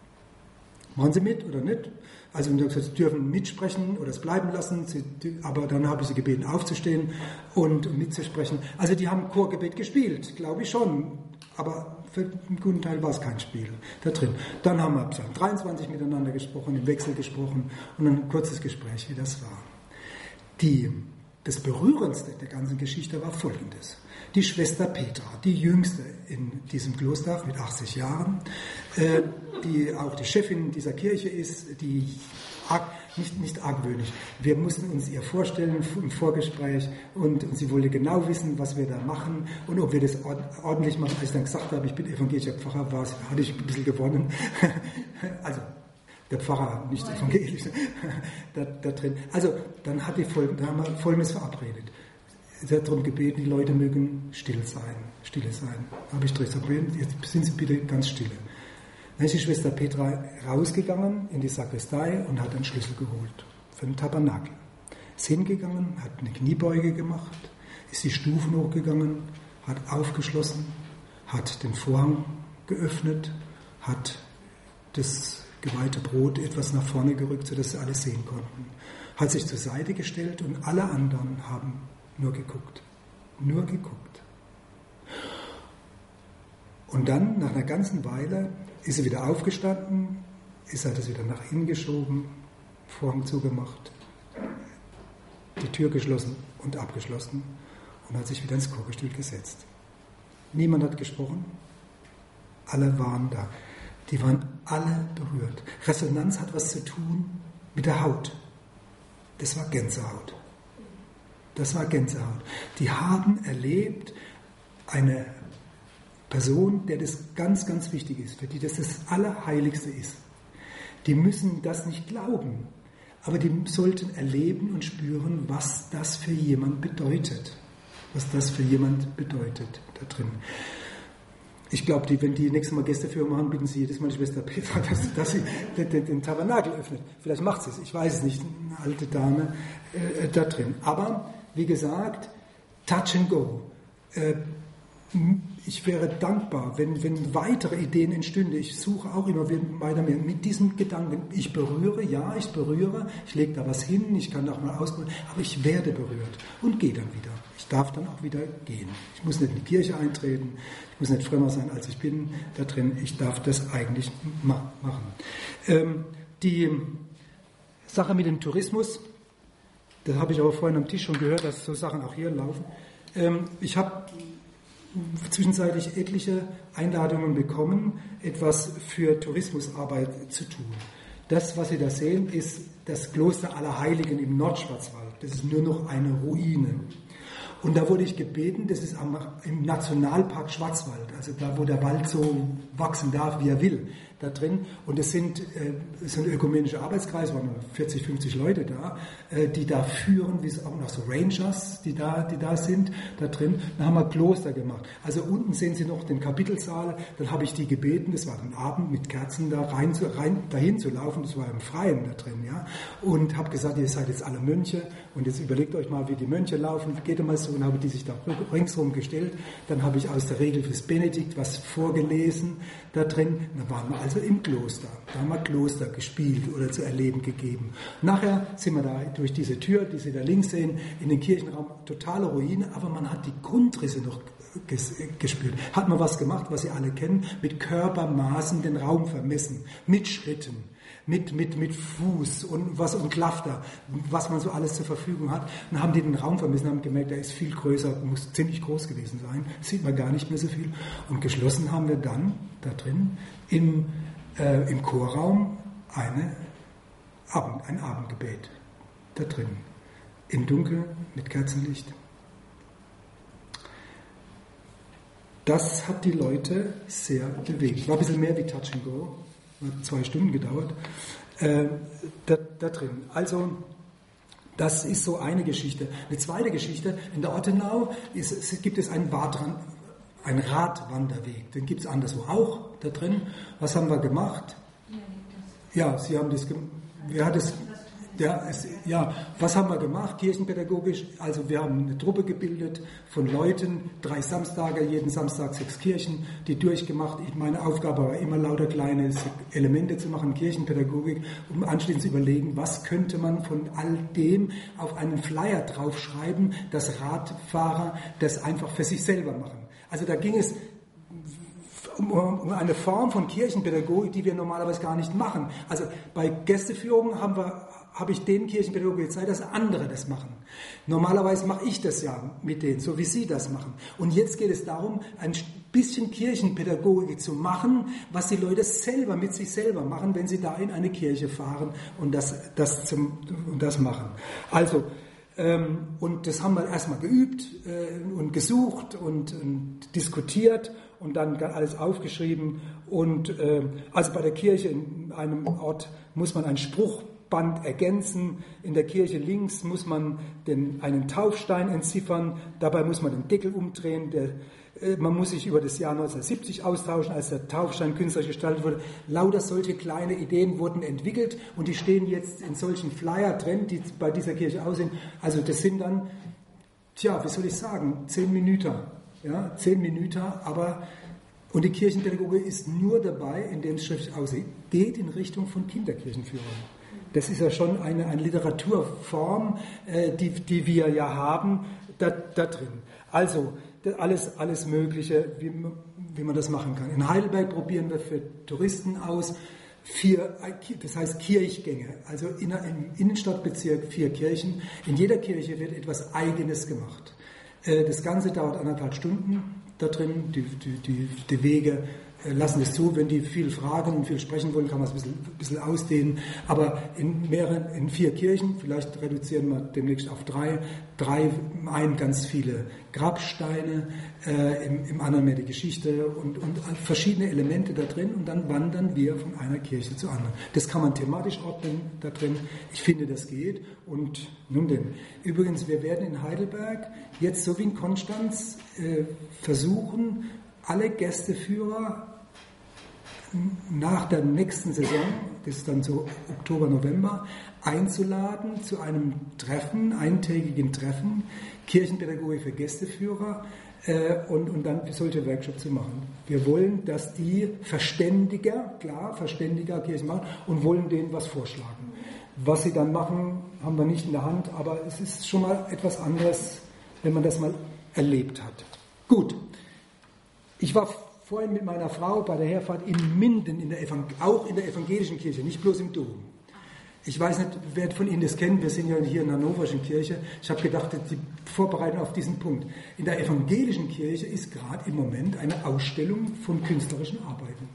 Machen Sie mit oder nicht? Also Sie dürfen mitsprechen oder es bleiben lassen, sie, aber dann habe ich sie gebeten aufzustehen und mitzusprechen. Also die haben Chorgebet gespielt, glaube ich schon, aber für einen guten Teil war es kein Spiel da drin. Dann haben wir Psalm dreiundzwanzig miteinander gesprochen, im Wechsel gesprochen und ein kurzes Gespräch, wie das war. Die, das Berührendste der ganzen Geschichte war Folgendes. Die Schwester Petra, die jüngste in diesem Kloster mit achtzig Jahren, äh, die auch die Chefin dieser Kirche ist, die arg, nicht, nicht argwöhnisch. Wir mussten uns ihr vorstellen im Vorgespräch und, und sie wollte genau wissen, was wir da machen und ob wir das ordentlich machen. Als ich dann gesagt habe, ich bin evangelischer Pfarrer, war es, hatte ich ein bisschen gewonnen. Also der Pfarrer, nicht evangelisch, da, da drin. Also dann hat die Folge, da haben wir Folgendes verabredet. Sie hat darum gebeten, die Leute mögen still sein, stille sein. Da habe ich gesagt, jetzt sind Sie bitte ganz stille. Dann ist die Schwester Petra rausgegangen in die Sakristei und hat einen Schlüssel geholt für den Tabernakel. Ist hingegangen, hat eine Kniebeuge gemacht, ist die Stufen hochgegangen, hat aufgeschlossen, hat den Vorhang geöffnet, hat das geweihte Brot etwas nach vorne gerückt, sodass sie alles sehen konnten. Hat sich zur Seite gestellt und alle anderen haben nur geguckt. Nur geguckt. Und dann, nach einer ganzen Weile, ist er wieder aufgestanden, ist er das wieder nach innen geschoben, Vorhang zugemacht, die Tür geschlossen und abgeschlossen und hat sich wieder ins Chorgestühl gesetzt. Niemand hat gesprochen, alle waren da. Die waren alle berührt. Resonanz hat was zu tun mit der Haut. Das war Gänsehaut. Das war Gänsehaut. Die haben erlebt, eine Person, der das ganz, ganz wichtig ist, für die das das Allerheiligste ist. Die müssen das nicht glauben, aber die sollten erleben und spüren, was das für jemand bedeutet. Was das für jemand bedeutet da drin. Ich glaube, die, wenn die nächstes Mal Gästeführung machen, bitten sie jedes Mal die Schwester Petra, dass, dass sie den, den, den Tabernakel öffnet. Vielleicht macht sie es, ich weiß es nicht, eine alte Dame äh, da drin. Aber, wie gesagt, touch and go. Äh, ich wäre dankbar, wenn, wenn weitere Ideen entstünden. Ich suche auch immer weiter mehr mit diesem Gedanken. Ich berühre, ja, ich berühre, ich lege da was hin, ich kann auch mal ausprobieren, aber ich werde berührt und gehe dann wieder. Ich darf dann auch wieder gehen. Ich muss nicht in die Kirche eintreten, ich muss nicht frömmer sein, als ich bin da drin. Ich darf das eigentlich ma- machen. Ähm, die Sache mit dem Tourismus, das habe ich aber vorhin am Tisch schon gehört, dass so Sachen auch hier laufen. Ähm, ich habe zwischenzeitlich etliche Einladungen bekommen, etwas für Tourismusarbeit zu tun. Das, was Sie da sehen, ist das Kloster Allerheiligen im Nordschwarzwald. Das ist nur noch eine Ruine. Und da wurde ich gebeten, das ist am, im Nationalpark Schwarzwald, also da, wo der Wald so wachsen darf, wie er will, da drin. Und es sind äh, so ein ökumenischer Arbeitskreis, waren vierzig, fünfzig Leute da, äh, die da führen, wie es auch noch so Rangers, die da, die da sind, da drin. Dann haben wir Kloster gemacht. Also unten sehen Sie noch den Kapitelsaal, dann habe ich die gebeten, das war ein Abend mit Kerzen da rein, zu, rein dahin zu laufen, das war im Freien da drin, ja. Und habe gesagt, ihr seid jetzt alle Mönche und jetzt überlegt euch mal, wie die Mönche laufen, geht mal so, und habe die sich da ringsherum gestellt. Dann habe ich aus der Regel fürs Benedikt was vorgelesen da drin. Dann waren wir also im Kloster. Da haben wir Kloster gespielt oder zu erleben gegeben. Nachher sind wir da durch diese Tür, die Sie da links sehen, in den Kirchenraum, totale Ruine, aber man hat die Grundrisse noch ges- gespürt. Hat man was gemacht, was Sie alle kennen, mit Körpermaßen den Raum vermessen, mit Schritten. Mit, mit, mit Fuß und was und Klafter, was man so alles zur Verfügung hat. Dann haben die den Raum vermessen, haben gemerkt, der ist viel größer, muss ziemlich groß gewesen sein, sieht man gar nicht mehr so viel. Und geschlossen haben wir dann da drin im, äh, im Chorraum eine Abend, ein Abendgebet da drin. Im Dunkeln mit Kerzenlicht. Das hat die Leute sehr bewegt. War ein bisschen mehr wie Touch and Go. Hat zwei Stunden gedauert, äh, da, da drin. Also, das ist so eine Geschichte. Eine zweite Geschichte, in der Ortenau ist, es, gibt es einen, Radran, einen Radwanderweg. Den gibt es anderswo auch da drin. Was haben wir gemacht? Ja, Sie haben das gemacht. Wer hat es? Ja, es, ja, was haben wir gemacht, kirchenpädagogisch? Also wir haben eine Truppe gebildet von Leuten, drei Samstage, jeden Samstag sechs Kirchen, die durchgemacht. Ich, meine Aufgabe war immer lauter kleine Elemente zu machen, Kirchenpädagogik, um anschließend zu überlegen, was könnte man von all dem auf einen Flyer draufschreiben, dass Radfahrer das einfach für sich selber machen. Also da ging es um, um eine Form von Kirchenpädagogik, die wir normalerweise gar nicht machen. Also bei Gästeführungen haben wir habe ich den Kirchenpädagogen gezeigt, dass andere das machen. Normalerweise mache ich das ja mit denen, so wie Sie das machen. Und jetzt geht es darum, ein bisschen Kirchenpädagogik zu machen, was die Leute selber mit sich selber machen, wenn sie da in eine Kirche fahren und das, das, zum, und das machen. Also, ähm, und das haben wir erstmal geübt äh, und gesucht und, und diskutiert und dann alles aufgeschrieben. Und äh, also bei der Kirche in einem Ort muss man einen Spruch Band ergänzen. In der Kirche links muss man den, einen Taufstein entziffern. Dabei muss man den Deckel umdrehen. Der, äh, man muss sich über das Jahr neunzehnhundertsiebzig austauschen, als der Taufstein künstlerisch gestaltet wurde. Lauter solche kleine Ideen wurden entwickelt und die stehen jetzt in solchen Flyer drin, die bei dieser Kirche aussehen. Also das sind dann, tja, wie soll ich sagen, zehn Minuten. Ja, zehn Minuten, aber und die Kirchenpädagogik ist nur dabei, indem es schriftlich aussieht, geht in Richtung von Kinderkirchenführung. Das ist ja schon eine, eine Literaturform, äh, die, die wir ja haben, da, da drin. Also, alles, alles Mögliche. Wir, wie man das machen kann. In Heidelberg probieren wir für Touristen aus vier, das heißt Kirchgänge, also in, im Innenstadtbezirk vier Kirchen. In jeder Kirche wird etwas Eigenes gemacht. Das Ganze dauert anderthalb Stunden da drin, die, die, die, die Wege lassen es zu. Wenn die viel fragen und viel sprechen wollen, kann man es ein bisschen, ein bisschen ausdehnen. Aber in mehreren, in vier Kirchen, vielleicht reduzieren wir demnächst auf drei, drei ein ganz viele Grabsteine, äh, im, im anderen mehr die Geschichte und, und verschiedene Elemente da drin, und dann wandern wir von einer Kirche zur anderen. Das kann man thematisch ordnen da drin. Ich finde, das geht. Und nun denn, übrigens, wir werden in Heidelberg jetzt so wie in Konstanz äh, versuchen, alle Gästeführer nach der nächsten Saison, das ist dann so Oktober, November, einzuladen zu einem Treffen, eintägigen Treffen, Kirchenpädagogik für Gästeführer, äh, und, und dann solche Workshops zu machen. Wir wollen, dass die Verständiger, klar, Verständiger Kirchen machen und wollen denen was vorschlagen. Was sie dann machen, haben wir nicht in der Hand, aber es ist schon mal etwas anderes, wenn man das mal erlebt hat. Gut, ich war vorhin mit meiner Frau bei der Herfahrt in Minden, in der auch in der evangelischen Kirche, nicht bloß im Dom. Ich weiß nicht, wer von Ihnen das kennt, wir sind ja hier in der Hannoverschen Kirche. Ich habe gedacht, die vorbereiten auf diesen Punkt. In der evangelischen Kirche ist gerade im Moment eine Ausstellung von künstlerischen Arbeiten.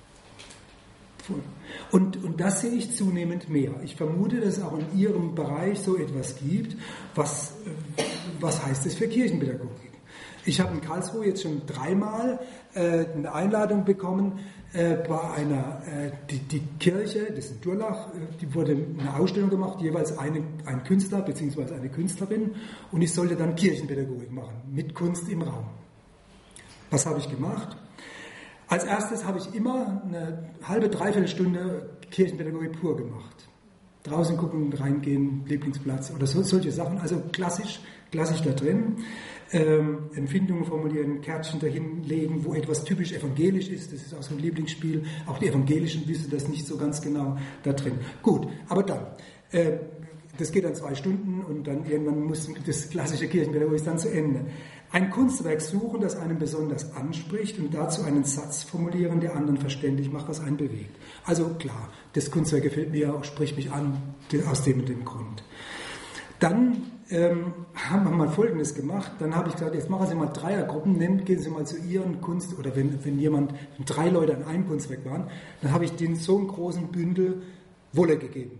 Und, und das sehe ich zunehmend mehr. Ich vermute, dass es auch in Ihrem Bereich so etwas gibt. Was, was heißt das für Kirchenpädagogik? Ich habe in Karlsruhe jetzt schon dreimal äh, eine Einladung bekommen äh, bei einer, äh, die, die Kirche, das ist in Durlach, äh, die wurde eine Ausstellung gemacht, jeweils eine, ein Künstler bzw. eine Künstlerin, und ich sollte dann Kirchenpädagogik machen, mit Kunst im Raum. Was habe ich gemacht? Als erstes habe ich immer eine halbe, dreiviertel Stunde Kirchenpädagogik pur gemacht. Draußen gucken, reingehen, Lieblingsplatz oder so, solche Sachen, also klassisch, klassisch da drin. Ähm, Empfindungen formulieren, Kärtchen dahinlegen, wo etwas typisch evangelisch ist, das ist auch so ein Lieblingsspiel. Auch die Evangelischen wissen das nicht so ganz genau da drin. Gut, aber dann, äh, das geht dann zwei Stunden und dann irgendwann muss das klassische Kirchenpädagogik dann zu Ende. Ein Kunstwerk suchen, das einen besonders anspricht, und dazu einen Satz formulieren, der anderen verständlich macht, was einen bewegt. Also klar, das Kunstwerk gefällt mir, spricht mich an, aus dem und dem Grund. Dann ähm, haben wir mal Folgendes gemacht. Dann habe ich gesagt, jetzt machen Sie mal Dreiergruppen, nehmen, gehen Sie mal zu Ihren Kunst, oder wenn, wenn jemand, wenn drei Leute an einem Kunstwerk waren, dann habe ich denen so einen großen Bündel Wolle gegeben.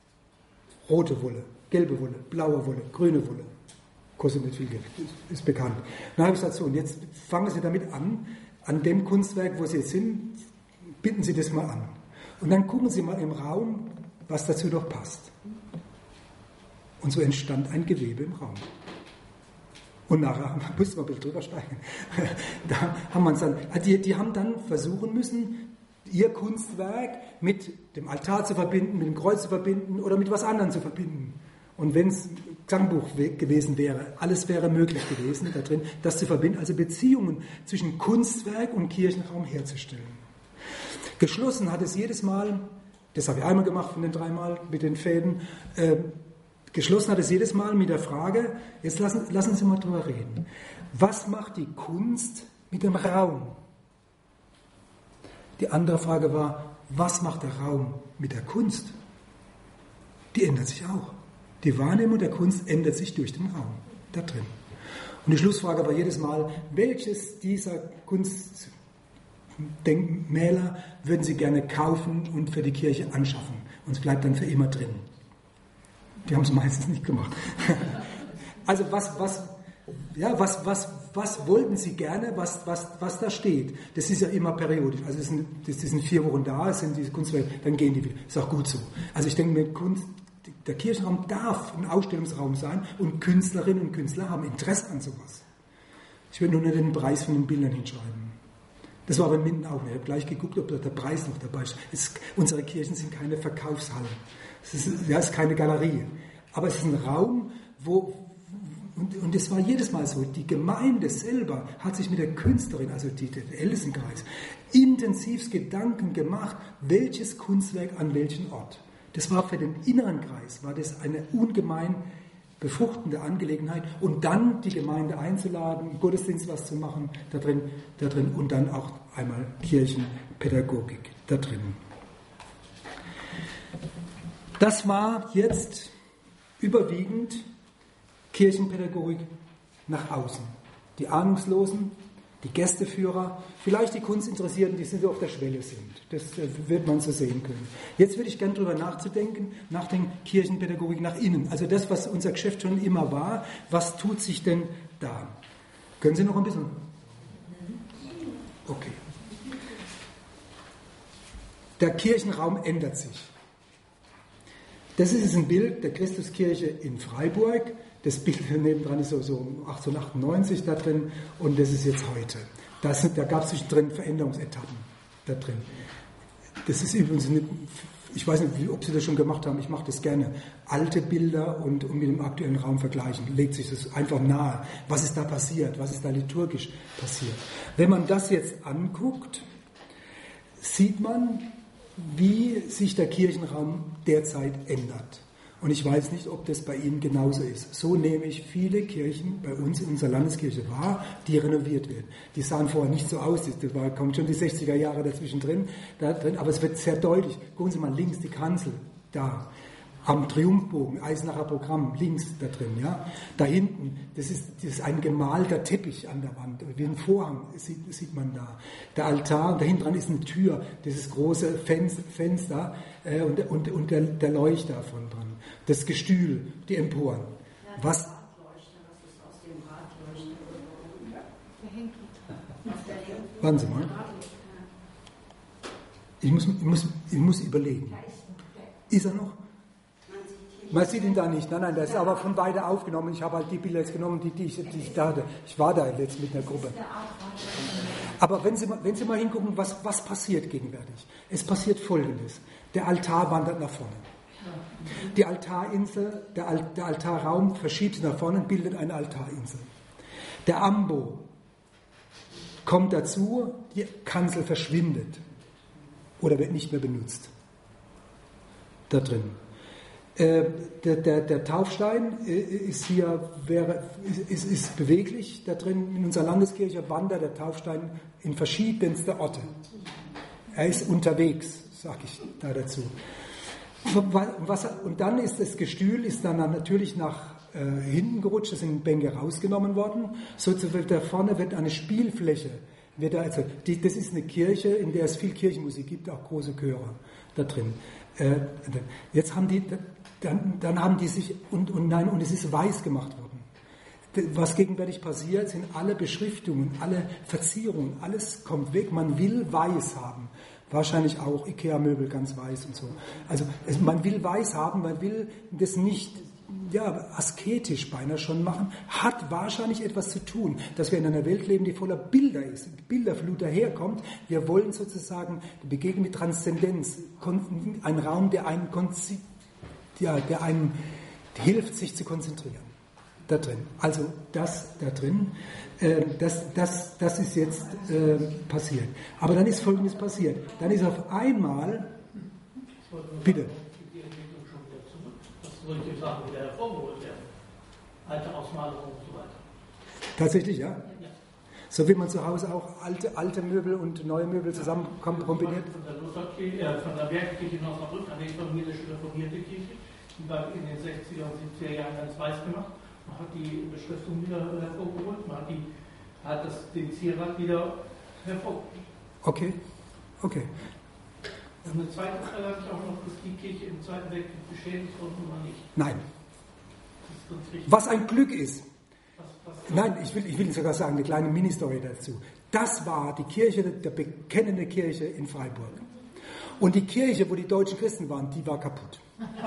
Rote Wolle, gelbe Wolle, blaue Wolle, grüne Wolle. Kostet nicht viel Geld, ist, ist bekannt. Dann habe ich gesagt, so, und jetzt fangen Sie damit an, an dem Kunstwerk, wo Sie jetzt sind, binden Sie das mal an. Und dann gucken Sie mal im Raum, was dazu doch passt. Und so entstand ein Gewebe im Raum. Und nachher mussten wir ein bisschen drüber steigen. Da haben wir uns dann, die, die haben dann versuchen müssen, ihr Kunstwerk mit dem Altar zu verbinden, mit dem Kreuz zu verbinden oder mit was anderem zu verbinden. Und wenn es Gesangbuch gewesen wäre, alles wäre möglich gewesen da drin, das zu verbinden, also Beziehungen zwischen Kunstwerk und Kirchenraum herzustellen. Geschlossen hat es jedes Mal, das habe ich einmal gemacht von den dreimal mit den Fäden, äh, geschlossen hat es jedes Mal mit der Frage, jetzt lassen, lassen Sie mal drüber reden, was macht die Kunst mit dem Raum? Die andere Frage war, was macht der Raum mit der Kunst? Die ändert sich auch. Die Wahrnehmung der Kunst ändert sich durch den Raum, da drin. Und die Schlussfrage war jedes Mal, welches dieser Kunstdenkmäler würden Sie gerne kaufen und für die Kirche anschaffen? Und es bleibt dann für immer drin. Die haben es meistens nicht gemacht. Also was, was, ja, was, was, was wollten Sie gerne, was, was, was da steht? Das ist ja immer periodisch. Also das sind, das sind vier Wochen da, es sind diese Kunstwerke, dann gehen die wieder. Ist auch gut so. Also ich denke, mit Kunst, der Kirchenraum darf ein Ausstellungsraum sein, und Künstlerinnen und Künstler haben Interesse an sowas. Ich will nur nicht den Preis von den Bildern hinschreiben. Das war bei Minden auch nicht. Ich habe gleich geguckt, ob da der Preis noch dabei ist. Es, unsere Kirchen sind keine Verkaufshallen. Es ist, ja, es ist keine Galerie. Aber es ist ein Raum, wo, und, und es war jedes Mal so, die Gemeinde selber hat sich mit der Künstlerin, also die, der Ältestenkreis, intensiv Gedanken gemacht, welches Kunstwerk an welchen Ort. Das war für den inneren Kreis, war das eine ungemein befruchtende Angelegenheit und dann die Gemeinde einzuladen, im Gottesdienst was zu machen da drin, da drin und dann auch einmal Kirchenpädagogik da drin. Das war jetzt überwiegend Kirchenpädagogik nach außen. Die Ahnungslosen, die Gästeführer, vielleicht die Kunstinteressierten, die so auf der Schwelle sind. Das wird man so sehen können. Jetzt würde ich gerne darüber nachzudenken, nach den Kirchenpädagogik nach innen. Also das, was unser Geschäft schon immer war, was tut sich denn da? Können Sie noch ein bisschen? Okay. Der Kirchenraum ändert sich. Das ist ein Bild der Christuskirche in Freiburg. Das Bild nebendran ist so, so achtzehnhundertachtundneunzig da drin und das ist jetzt heute. Das, da gab es zwischendrin Veränderungsetappen da drin. Das ist übrigens, eine, ich weiß nicht, ob Sie das schon gemacht haben, ich mache das gerne. Alte Bilder und, und mit dem aktuellen Raum vergleichen, legt sich das einfach nahe. Was ist da passiert? Was ist da liturgisch passiert? Wenn man das jetzt anguckt, sieht man, wie sich der Kirchenraum derzeit ändert. Und ich weiß nicht, ob das bei Ihnen genauso ist. So nehme ich viele Kirchen bei uns in unserer Landeskirche wahr, die renoviert werden. Die sahen vorher nicht so aus, da war, kommt schon die sechziger Jahre dazwischen drin, da drin, aber es wird sehr deutlich. Gucken Sie mal links die Kanzel, da. Am Triumphbogen, Eisenacher Programm, links da drin, ja. Da hinten, das ist, das ist ein gemalter Teppich an der Wand, wie ein Vorhang sieht, sieht man da. Der Altar, da hinten dran ist eine Tür, dieses große Fenster äh, und, und, und der, der Leuchter von dran. Das Gestühl, die Emporen. Was? Warten Sie mal. Ich muss, ich muss, ich muss überlegen. Ist er noch? Man sieht ihn da nicht. Nein, nein, das ist aber von weiter aufgenommen. Ich habe halt die Bilder jetzt genommen, die, die, ich, die ich da hatte. Ich war da jetzt mit einer Gruppe. Aber wenn Sie mal, wenn Sie mal hingucken, was, was passiert gegenwärtig? Es passiert Folgendes. Der Altar wandert nach vorne. Die Altarinsel, der, Al, der Altarraum verschiebt sich nach vorne und bildet eine Altarinsel. Der Ambo kommt dazu, die Kanzel verschwindet oder wird nicht mehr benutzt. Da drin. Der, der, der Taufstein ist hier wäre, ist, ist beweglich. Da drin in unserer Landeskirche wandert der Taufstein in verschiedenste Orte. Er ist unterwegs, sage ich da dazu. Was, und dann ist das Gestühl ist dann natürlich nach äh, hinten gerutscht, es sind Bänke rausgenommen worden. So da vorne wird eine Spielfläche. Wird da, also, die, das ist eine Kirche, in der es viel Kirchenmusik gibt, auch große Chöre da drin. Äh, jetzt haben die Dann, dann haben die sich, und, und nein, und es ist weiß gemacht worden. Was gegenwärtig passiert, sind alle Beschriftungen, alle Verzierungen, alles kommt weg. Man will weiß haben. Wahrscheinlich auch Ikea-Möbel ganz weiß und so. Also es, man will weiß haben, man will das nicht ja, asketisch beinahe schon machen, hat wahrscheinlich etwas zu tun, dass wir in einer Welt leben, die voller Bilder ist, Bilderflut daherkommt. Wir wollen sozusagen begegnen mit Transzendenz, ein Raum, der einen konzipiert, ja, der einem hilft, sich zu konzentrieren. Da drin. Also das da drin, äh, das, das, das ist jetzt äh, passiert. Aber dann ist Folgendes passiert. Dann ist auf einmal, bitte. Die Entwicklung schon wieder zurück. Das solche Sachen wieder hervorgeholt werden. Alte Ausmalungen und so weiter. Tatsächlich, ja? Ja. So wie man zu Hause auch alte, alte Möbel und neue Möbel zusammen kombiniert. Von der, Lutherkirche, äh, von der Bergkirche in Osnabrück, eine evangelische reformierte Kirche, die war in den sechziger und siebziger Jahren ganz weiß gemacht. Man hat die Beschriftung wieder hervorgeholt, man hat, die, hat das, den Zierat wieder hervorgeholt. Okay, okay. Und eine zweite Frage habe ich auch noch, ist die Kirche im Zweiten Weltkrieg beschädigt worden oder nicht? Nein. Das ist richtig. Was ein Glück ist. Was, was Nein, ich will, ich will sogar sagen, eine kleine Mini-Story dazu. Das war die Kirche, der bekennende Kirche in Freiburg. Und die Kirche, wo die deutschen Christen waren, die war kaputt.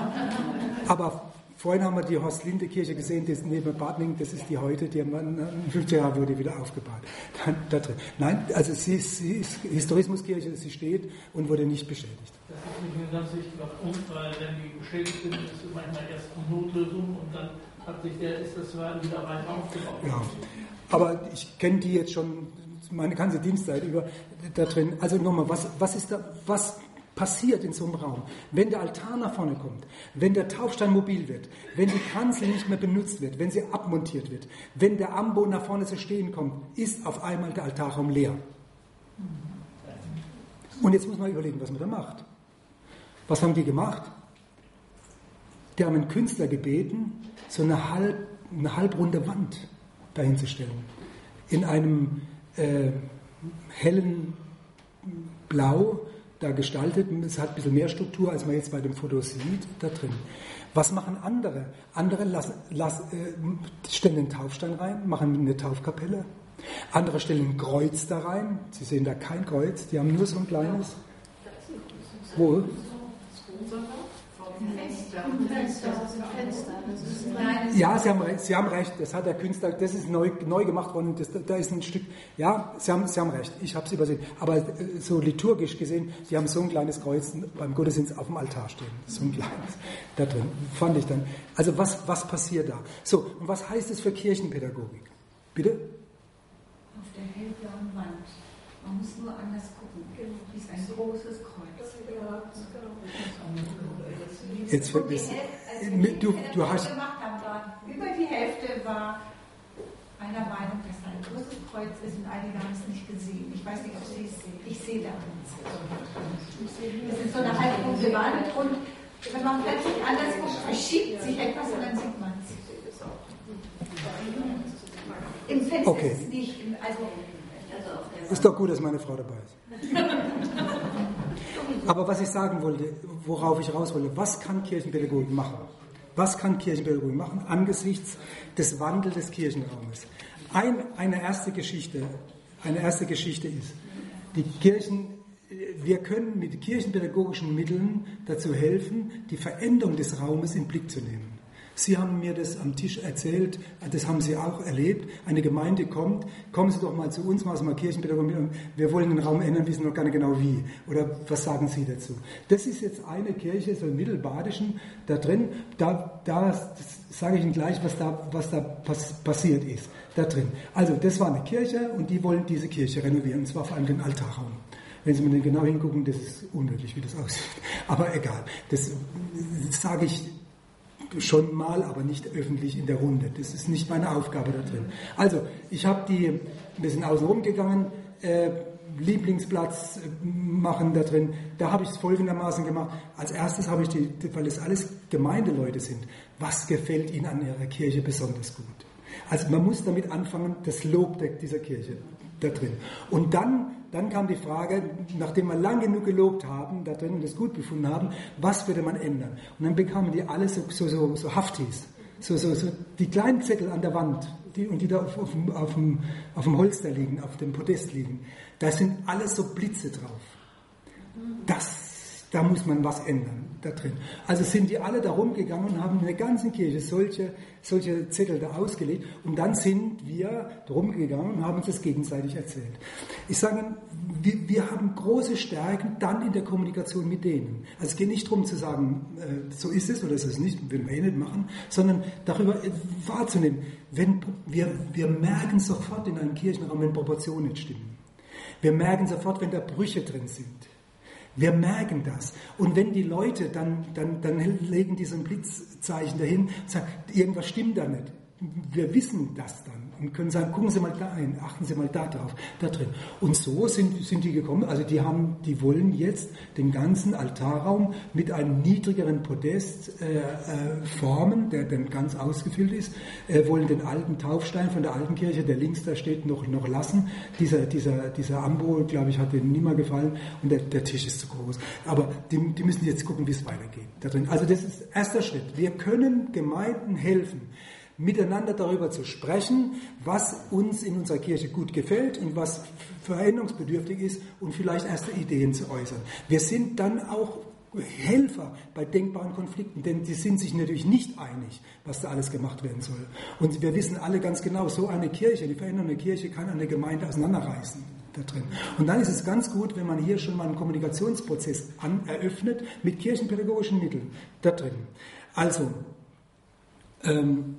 Aber vorhin haben wir die Horst-Linde-Kirche gesehen, das ist neben Bad Ning, das ist die heute, die haben fünfzig Jahre wurde wieder aufgebaut. Dann, da drin. Nein, also sie ist, sie ist Historismuskirche, sie steht und wurde nicht beschädigt. Das ist nicht ein ganz wichtiger Punkt, weil wenn die beschädigt sind, ist es manchmal erst eine Notlösung und dann hat sich der, ist das wieder rein aufgebaut. Ja, aber ich kenne die jetzt schon meine ganze Dienstzeit über da drin. Also nochmal, was, was ist da, was passiert in so einem Raum, wenn der Altar nach vorne kommt, wenn der Taufstein mobil wird, wenn die Kanzel nicht mehr benutzt wird, wenn sie abmontiert wird, wenn der Ambo nach vorne zu stehen kommt, ist auf einmal der Altarraum leer. Und jetzt muss man überlegen, was man da macht. Was haben die gemacht? Die haben einen Künstler gebeten, so eine, halb, eine halbrunde Wand dahin zu stellen. In einem äh, hellen Blau da gestaltet. Es hat ein bisschen mehr Struktur, als man jetzt bei dem Foto sieht, da drin. Was machen andere? Andere lassen, lassen, äh, stellen den Taufstein rein, machen eine Taufkapelle. Andere stellen ein Kreuz da rein. Sie sehen da kein Kreuz, die haben nur so ein kleines. Wo? Ja, Sie haben, Sie haben recht, das hat der Künstler, das ist neu, neu gemacht worden, das, da ist ein Stück, ja, Sie haben, Sie haben recht, ich habe es übersehen, aber so liturgisch gesehen, Sie haben so ein kleines Kreuz beim Gottesdienst auf dem Altar stehen, so ein kleines, da drin, fand ich dann. Also was, was passiert da? So, und was heißt es für Kirchenpädagogik? Bitte? Auf der hellblauen Wand, man muss nur anders gucken, ist ein großes Kreuz. Jetzt fällt mir, du, du hast... Über die Hälfte war einer Meinung, dass da ein großes Kreuz ist und einige haben es nicht gesehen. Ich weiß nicht, ob Sie es sehen. Ich sehe da nichts. Das ist so eine halbrunde Wand und wenn man plötzlich anders guckt, verschiebt sich etwas und dann sieht man es. Im Fenster okay. ist es nicht. Also, ist doch gut, dass meine Frau dabei ist. Aber was ich sagen wollte, worauf ich raus wollte, was kann Kirchenpädagogik machen? Was kann Kirchenpädagogik machen angesichts des Wandels des Kirchenraumes? Ein, eine erste Geschichte, eine erste Geschichte ist, die Kirchen, wir können mit kirchenpädagogischen Mitteln dazu helfen, die Veränderung des Raumes in den Blick zu nehmen. Sie haben mir das am Tisch erzählt, das haben Sie auch erlebt. Eine Gemeinde kommt, kommen Sie doch mal zu uns, machen Sie mal Kirchenpädagogik, wir wollen den Raum ändern, wissen noch gar nicht genau wie. Oder was sagen Sie dazu? Das ist jetzt eine Kirche, so im Mittelbadischen, da drin, da, da sage ich Ihnen gleich, was da, was da pass, passiert ist, da drin. Also das war eine Kirche und die wollen diese Kirche renovieren, und zwar vor allem den Altarraum. Wenn Sie mir den genau hingucken, das ist unmöglich, wie das aussieht. Aber egal, das, das sage ich schon mal, aber nicht öffentlich in der Runde. Das ist nicht meine Aufgabe da drin. Also, ich habe die, wir sind außen rumgegangen, äh, Lieblingsplatz machen da drin. Da habe ich es folgendermaßen gemacht. Als erstes habe ich die, weil es alles Gemeindeleute sind, was gefällt Ihnen an Ihrer Kirche besonders gut? Also man muss damit anfangen, das Lob dieser Kirche da drin. Und dann, dann kam die Frage, nachdem wir lang genug gelobt haben, da drin und das gut befunden haben, was würde man ändern? Und dann bekamen die alle so, so, so, so Haftis, so, so, so die kleinen Zettel an der Wand, die, und die da auf, auf, auf, dem, auf dem Holster liegen, auf dem Podest liegen. Da sind alles so Blitze drauf. Das Da muss man was ändern, da drin. Also sind die alle da rumgegangen und haben in der ganzen Kirche solche, solche Zettel da ausgelegt. Und dann sind wir rumgegangen und haben uns das gegenseitig erzählt. Ich sage Ihnen, wir, wir haben große Stärken dann in der Kommunikation mit denen. Also es geht nicht darum zu sagen, äh, so ist es oder so ist es nicht, will man eh nicht machen, sondern darüber äh, wahrzunehmen. Wenn, wir, wir merken sofort in einem Kirchenraum, wenn Proportionen nicht stimmen. Wir merken sofort, wenn da Brüche drin sind. Wir merken das. Und wenn die Leute dann, dann, dann legen die so ein Blitzzeichen dahin und sagen, irgendwas stimmt da nicht. Wir wissen das dann und können sagen, gucken Sie mal da hin, achten Sie mal da drauf, da drin. Und so sind, sind die gekommen, also die haben, die wollen jetzt den ganzen Altarraum mit einem niedrigeren Podest äh, äh, formen, der dann ganz ausgefüllt ist, äh, wollen den alten Taufstein von der alten Kirche, der links da steht, noch, noch lassen. Dieser, dieser, dieser Ambo, glaube ich, hat denen nie mal gefallen und der, der Tisch ist zu groß. Aber die, die müssen jetzt gucken, wie es weitergeht da drin. Also das ist erster Schritt. Wir können Gemeinden helfen, miteinander darüber zu sprechen, was uns in unserer Kirche gut gefällt und was veränderungsbedürftig ist und vielleicht erste Ideen zu äußern. Wir sind dann auch Helfer bei denkbaren Konflikten, denn die sind sich natürlich nicht einig, was da alles gemacht werden soll. Und wir wissen alle ganz genau, so eine Kirche, die verändernde Kirche kann eine Gemeinde auseinanderreißen. Da drin. Und dann ist es ganz gut, wenn man hier schon mal einen Kommunikationsprozess an, eröffnet mit kirchenpädagogischen Mitteln da drin. Also, ähm,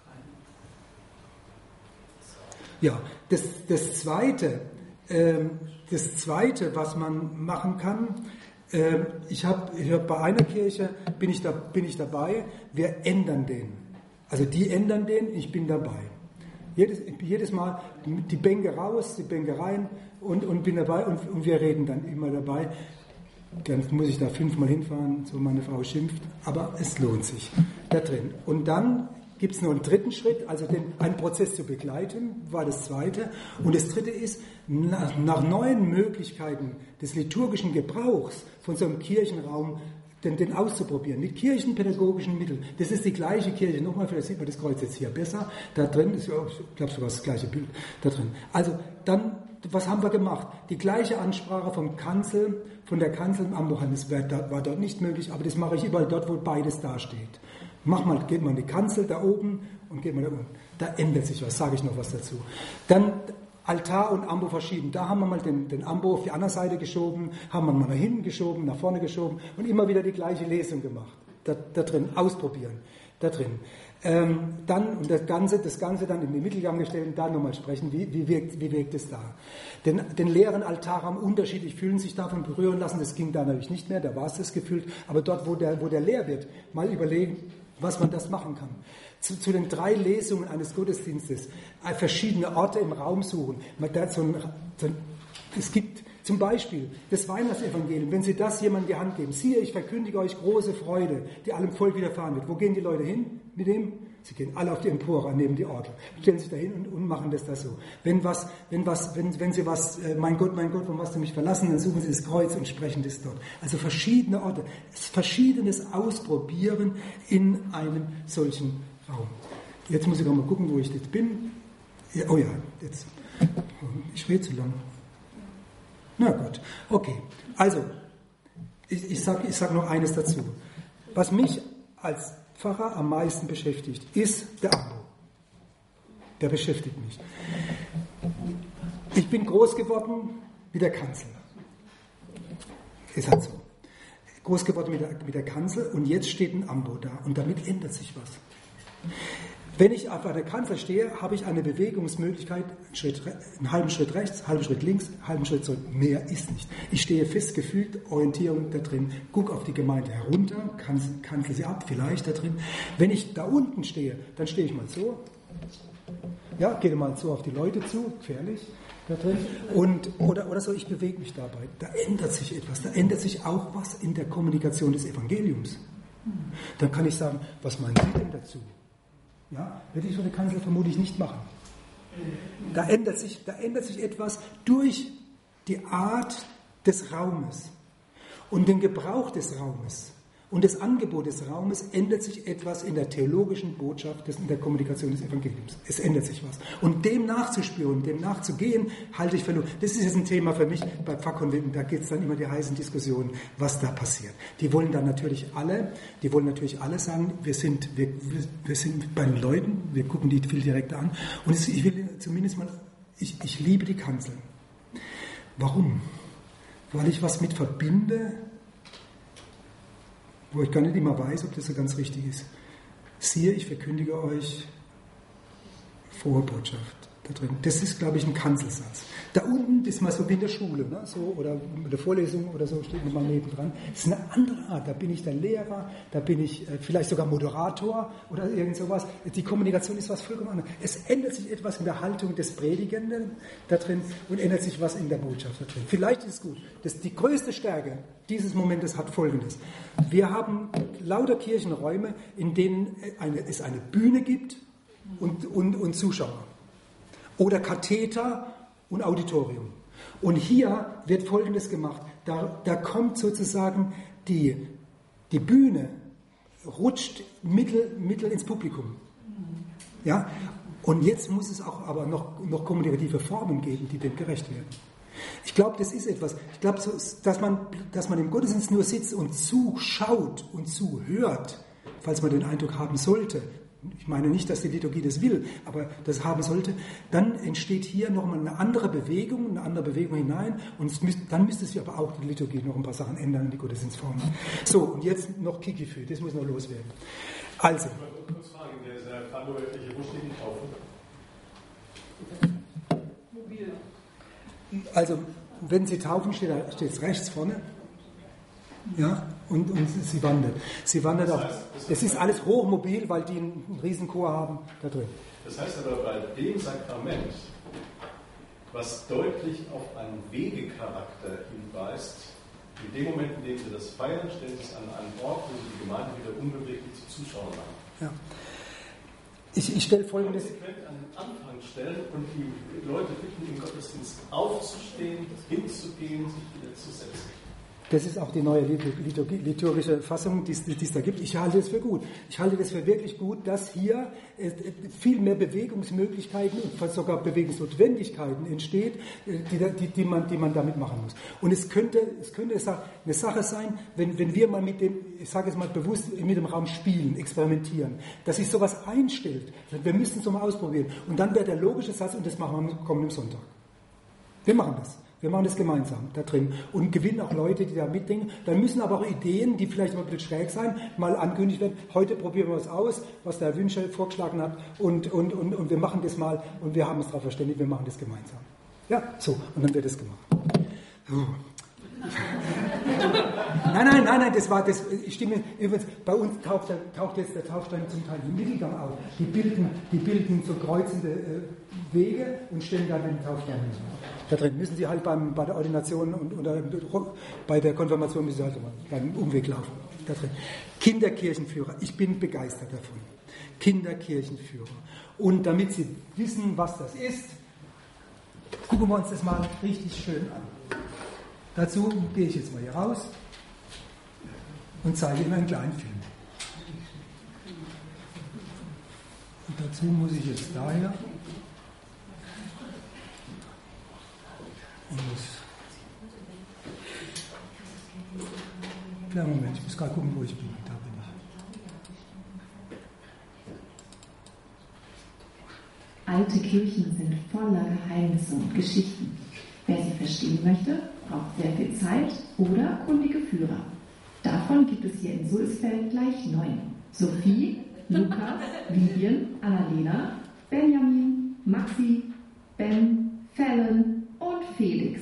ja, das, das, Zweite, ähm, das Zweite, was man machen kann, Ähm, ich habe ich hab bei einer Kirche, bin ich, da, bin ich dabei, wir ändern den. Also die ändern den, ich bin dabei. Jedes, jedes Mal die Bänke raus, die Bänke rein und, und bin dabei und, und wir reden dann immer dabei. Dann muss ich da fünfmal hinfahren, so meine Frau schimpft, aber es lohnt sich da drin. Und dann gibt es noch einen dritten Schritt, also den, einen Prozess zu begleiten, war das zweite. Und das dritte ist, nach, nach neuen Möglichkeiten des liturgischen Gebrauchs von so einem Kirchenraum Den, den auszuprobieren, mit kirchenpädagogischen Mitteln. Das ist die gleiche Kirche. Nochmal, vielleicht sieht man das Kreuz jetzt hier besser. Da drin ist, ich glaube sogar das gleiche Bild da drin. Also dann, was haben wir gemacht? Die gleiche Ansprache vom Kanzel, von der Kanzel im Ambochheim, das war, war dort nicht möglich, aber das mache ich überall dort, wo beides dasteht. Mach mal, geht mal in die Kanzel da oben und geht mal da unten. Da ändert sich was, sage ich noch was dazu. Dann Altar und Ambo verschieben. Da haben wir mal den, den Ambo auf die andere Seite geschoben, haben wir mal nach hinten geschoben, nach vorne geschoben und immer wieder die gleiche Lesung gemacht. Da, da drin, ausprobieren. Da drin. Ähm, dann, und das Ganze, das Ganze dann in den Mittelgang gestellt und da nochmal sprechen, wie, wie, wirkt, wie wirkt es da. Den, den leeren Altarraum unterschiedlich fühlen, sich davon berühren lassen, das ging da natürlich nicht mehr, da war es das gefühlt, aber dort, wo der, wo der leer wird, mal überlegen, was man das machen kann. Zu, zu den drei Lesungen eines Gottesdienstes äh, verschiedene Orte im Raum suchen. Man, da so ein, so ein, es gibt zum Beispiel das Weihnachtsevangelium, wenn Sie das jemandem in die Hand geben, siehe, ich verkündige euch große Freude, die allem Volk widerfahren wird. Wo gehen die Leute hin mit dem? Sie gehen alle auf die Empore, neben die Orgel, stellen sich da hin und, und machen das da so. Wenn, was, wenn, was, wenn, wenn Sie was, äh, mein Gott, mein Gott, warum hast du mich verlassen, dann suchen Sie das Kreuz und sprechen das dort. Also verschiedene Orte, verschiedenes Ausprobieren in einem solchen Raum. Jetzt muss ich noch mal gucken, wo ich jetzt bin. Ja, oh ja, jetzt. Ich rede zu lang. Na gut, okay. Also, ich, ich sage ich sag noch eines dazu. Was mich als Pfarrer am meisten beschäftigt, ist der Ambo. Der beschäftigt mich. Ich bin groß geworden wie der Kanzel. Ist halt so. Groß geworden mit der, mit der Kanzel und jetzt steht ein Ambo da und damit ändert sich was. Wenn ich auf einer Kanzel stehe, habe ich eine Bewegungsmöglichkeit, einen, Schritt, einen halben Schritt rechts, einen halben Schritt links, einen halben Schritt zurück. Mehr ist nicht. Ich stehe fest gefügt, Orientierung da drin, gucke auf die Gemeinde herunter, kanzel, kanzel sie ab, vielleicht da drin. Wenn ich da unten stehe, dann stehe ich mal so, ja, gehe mal so auf die Leute zu, gefährlich, da drin, und, oder, oder so, ich bewege mich dabei. Da ändert sich etwas, da ändert sich auch was in der Kommunikation des Evangeliums. Dann kann ich sagen, was meinen Sie denn dazu? Ja, werde ich so eine Kanzel vermutlich nicht machen. Da ändert sich, da ändert sich etwas durch die Art des Raumes und den Gebrauch des Raumes und das Angebot des Raumes ändert sich etwas in der theologischen Botschaft, in der Kommunikation des Evangeliums. Es ändert sich was. Und dem nachzuspüren, dem nachzugehen, halte ich für nur. Das ist jetzt ein Thema für mich bei Pfarrkonventen. Da geht es dann immer die heißen Diskussionen, was da passiert. Die wollen dann natürlich alle, die wollen natürlich alle sagen, wir sind, wir, wir sind bei den Leuten, wir gucken die viel direkter an. Und ich will zumindest mal, ich, ich liebe die Kanzeln. Warum? Weil ich was mit verbinde, wo ich gar nicht immer weiß, ob das so ganz richtig ist. Siehe, ich verkündige euch frohe Botschaft da drin. Das ist, glaube ich, ein Kanzelsatz. Da unten, das ist mal so wie in der Schule, ne? So, oder in der Vorlesung oder so, steht mal nebendran. Das ist eine andere Art. Da bin ich der Lehrer, da bin ich äh, vielleicht sogar Moderator oder irgend sowas. Die Kommunikation ist was vollkommen anderes. Es ändert sich etwas in der Haltung des Predigenden da drin und ändert sich was in der Botschaft da drin. Vielleicht ist es gut. Das, die größte Stärke dieses Momentes hat Folgendes. Wir haben lauter Kirchenräume, in denen eine, es eine Bühne gibt und, und, und Zuschauer. Oder Katheter und Auditorium. Und hier wird Folgendes gemacht. Da, da kommt sozusagen die, die Bühne, rutscht mittel, mittel ins Publikum. Ja? Und jetzt muss es auch aber noch, noch kommunikative Formen geben, die dem gerecht werden. Ich glaube, das ist etwas. Ich glaube, so, dass man, dass man im Gottesdienst nur sitzt und zuschaut und zuhört, falls man den Eindruck haben sollte, ich meine nicht, dass die Liturgie das will, aber das haben sollte, dann entsteht hier nochmal eine andere Bewegung, eine andere Bewegung hinein und es müsst, dann müsste sich aber auch die Liturgie noch ein paar Sachen ändern in die Gottesdienstformen. So, und jetzt noch Kikifü, das muss noch loswerden. Also. Ich wollte kurz fragen, der Fabio, wo steht die Taufe? Also, wenn Sie taufen, steht es rechts vorne. Ja, und, und sie wandert. Sie wandert Das auch. heißt, das Es ist alles hochmobil, weil die einen riesen Chor haben da drin. Das heißt aber bei dem Sakrament, was deutlich auf einen Wegecharakter hinweist, in dem Moment, in dem Sie das feiern, stellen Sie es an einen Ort, wo Sie die Gemeinde wieder unbeweglich zu Zuschauern machen. Ja. Ich, ich stelle folgendes. Konsequent an den Anfang stellen und die Leute bitten, im Gottesdienst aufzustehen, hinzugehen, sich wieder zu setzen. Das ist auch die neue liturgi- liturgische Fassung, die es die es da gibt. Ich halte das für gut. Ich halte das für wirklich gut, dass hier äh, viel mehr Bewegungsmöglichkeiten und sogar Bewegungsnotwendigkeiten entsteht, äh, die, die, die, man, die man damit machen muss. Und es könnte, es könnte eine Sache sein, wenn, wenn wir mal mit dem, ich sage es mal bewusst, mit dem Raum spielen, experimentieren, dass sich sowas einstellt. Wir müssen es mal ausprobieren. Und dann wäre der logische Satz, und das machen wir am kommenden Sonntag. Wir machen das. Wir machen das gemeinsam da drin und gewinnen auch Leute, die da mitdenken. Dann müssen aber auch Ideen, die vielleicht mal ein bisschen schräg sein, mal angekündigt werden. Heute probieren wir es aus, was der Herr Wünsche vorgeschlagen hat und, und, und, und wir machen das mal und wir haben uns darauf verständigt, wir machen das gemeinsam. Ja, so, und dann wird es gemacht. So. Nein, nein, nein, nein, das war das. Ich stimme übrigens, bei uns taucht, taucht jetzt der Taufstein zum Teil im Mittelgang auf. Die bilden, die bilden so kreuzende äh, Wege und stellen dann den Taufstein hin. Da drin müssen Sie halt beim, bei der Ordination und oder bei der Konfirmation müssen Sie halt beim Umweg laufen. Da drin. Kinderkirchenführer, ich bin begeistert davon. Kinderkirchenführer. Und damit Sie wissen, was das ist, gucken wir uns das mal richtig schön an. Dazu gehe ich jetzt mal hier raus und zeige Ihnen einen kleinen Film. Und dazu muss ich jetzt daher und das. Kleinen Moment, ich muss gerade gucken, wo ich bin. Da bin ich. Alte Kirchen sind voller Geheimnisse und Geschichten. Wer sie verstehen möchte, braucht sehr viel Zeit oder kundige Führer. Davon gibt es hier in Sulzfeld gleich neun. Sophie, Lukas, Vivian, Annalena, Benjamin, Maxi, Ben, Fallon und Felix.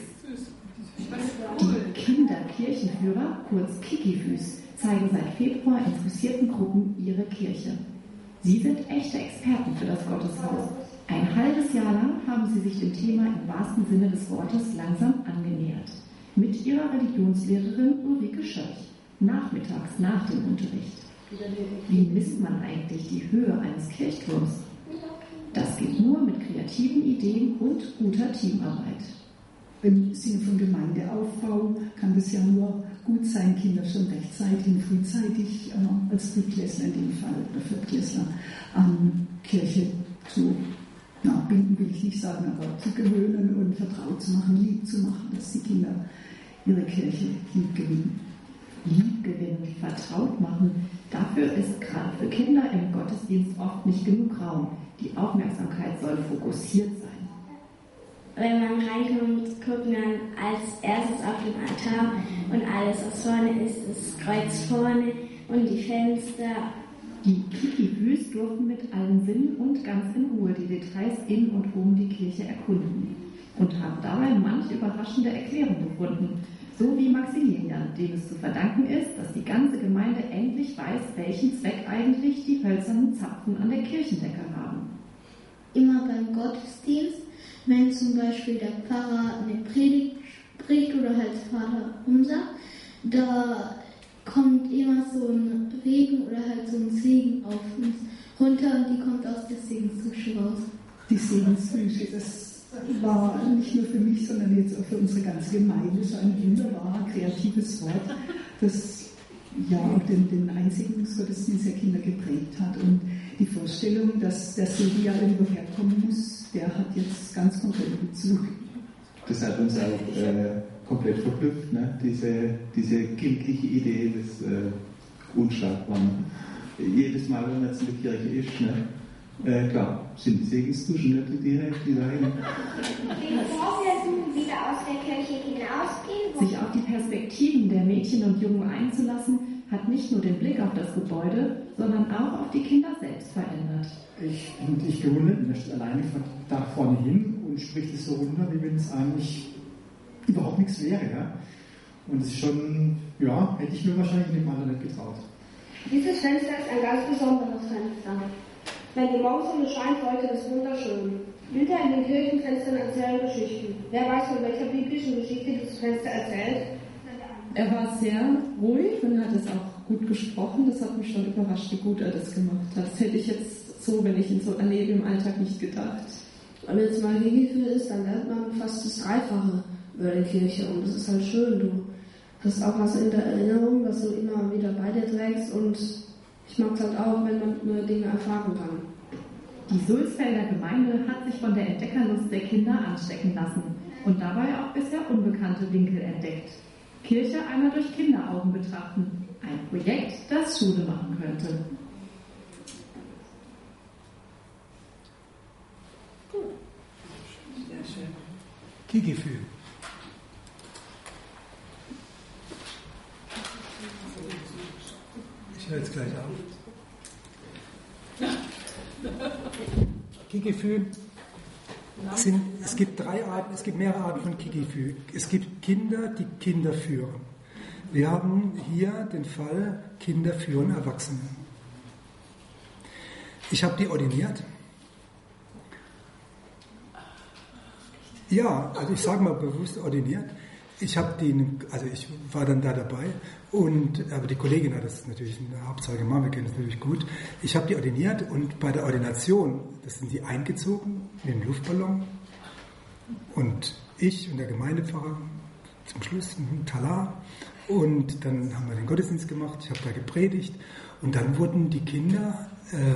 Die Kinderkirchenführer, kurz Kikifüß, zeigen seit Februar interessierten Gruppen ihre Kirche. Sie sind echte Experten für das Gotteshaus. Ein halbes Jahr lang haben sie sich dem Thema im wahrsten Sinne des Wortes langsam angenähert. Mit ihrer Religionslehrerin Ulrike Schörch. Nachmittags nach dem Unterricht. Wie misst man eigentlich die Höhe eines Kirchturms? Das geht nur mit kreativen Ideen und guter Teamarbeit. Im Sinne von Gemeindeaufbau kann das ja nur gut sein, Kinder schon rechtzeitig, frühzeitig äh, als Drittklässler in dem Fall oder Viertklässler an Kirche zu na, binden, will ich nicht sagen, aber zu gewöhnen und vertraut zu machen, lieb zu machen, dass die Kinder ihre Kirche lieb gewinnen. Lieb gewinnen, vertraut machen, dafür ist gerade für Kinder im Gottesdienst oft nicht genug Raum. Die Aufmerksamkeit soll fokussiert sein. Wenn man reinkommt, guckt man als erstes auf den Altar und alles, was vorne ist, ist Kreuz vorne und die Fenster. Die Kikifüß durften mit allen Sinnen und ganz in Ruhe die Details in und um die Kirche erkunden und haben dabei manch überraschende Erklärung gefunden, so wie Maximilian, dem es zu verdanken ist, dass die ganze Gemeinde endlich weiß, welchen Zweck eigentlich die hölzernen Zapfen an der Kirchendecke haben. Immer beim Gottesdienst, wenn zum Beispiel der Pfarrer eine Predigt spricht oder halt Vater unser, da kommt immer so ein Regen oder halt so ein Segen auf uns runter und die kommt aus der Segensdusche raus. Die Segensdusche, das war nicht nur für mich, sondern jetzt auch für unsere ganze Gemeinde so ein wunderbar kreatives Wort, das ja auch den, den Einsegnungsgottesdienst der Kinder geprägt hat. Und die Vorstellung, dass der Segen ja irgendwo herkommen muss, der hat jetzt ganz konkreten Bezug. Das hat uns auch äh, komplett verblüfft, ne? diese, diese kindliche Idee des äh, Unschlagbaren. Jedes Mal, wenn man jetzt in der Kirche ist, ne? Äh, klar, sind die Segensduschen nicht direkt wieder hin. Bevor wir wieder aus der Kirche hinausgehen, sich auf die Perspektiven der Mädchen und Jungen einzulassen, hat nicht nur den Blick auf das Gebäude, sondern auch auf die Kinder selbst verändert. Ich, und ich bewundere ihn, er steht alleine von da vorne hin und spricht es so runter, wie wenn es eigentlich überhaupt nichts wäre. Ja? Und es ist schon, ja, hätte ich mir wahrscheinlich in dem Alter nicht getraut. Dieses Fenster ist ein ganz besonderes Fenster. Wenn die Morgensonne scheint, heute ist wunderschön. Hinter in den Kirchenfenstern erzählen Geschichten. Wer weiß, von welcher biblischen Geschichte dieses Fenster erzählt? Er war sehr ruhig und er hat es auch gut gesprochen. Das hat mich schon überrascht, wie gut er das gemacht hat. Das hätte ich jetzt so, wenn ich ihn so erlebe, im Alltag nicht gedacht. Wenn jetzt mal Hegel ist, dann lernt man fast das Dreifache über die Kirche und das ist halt schön. Du hast auch was in der Erinnerung, was du immer wieder bei dir trägst und ich mag es halt auch, wenn man neue Dinge erfahren kann. Die Sulzfelder Gemeinde hat sich von der Entdeckerlust der Kinder anstecken lassen und dabei auch bisher unbekannte Winkel entdeckt. Kirche einmal durch Kinderaugen betrachten. Ein Projekt, das Schule machen könnte. Sehr schön. Ki-Gefühl. Ich höre jetzt gleich auf. Ki-Gefühl sind, es gibt drei Arten, es gibt mehrere Arten von Ki-Gefühl. Es gibt Kinder, die Kinder führen. Wir haben hier den Fall, Kinder führen Erwachsene. Ich habe die ordiniert. Ja, also ich sage mal bewusst ordiniert. Ich habe die, also ich war dann da dabei und, aber die Kollegin hat das natürlich in der Hauptsache gemacht, wir kennen das natürlich gut. Ich habe die ordiniert und bei der Ordination, das sind die eingezogen mit dem Luftballon und ich und der Gemeindepfarrer zum Schluss ein Talar und dann haben wir den Gottesdienst gemacht, ich habe da gepredigt und dann wurden die Kinder äh,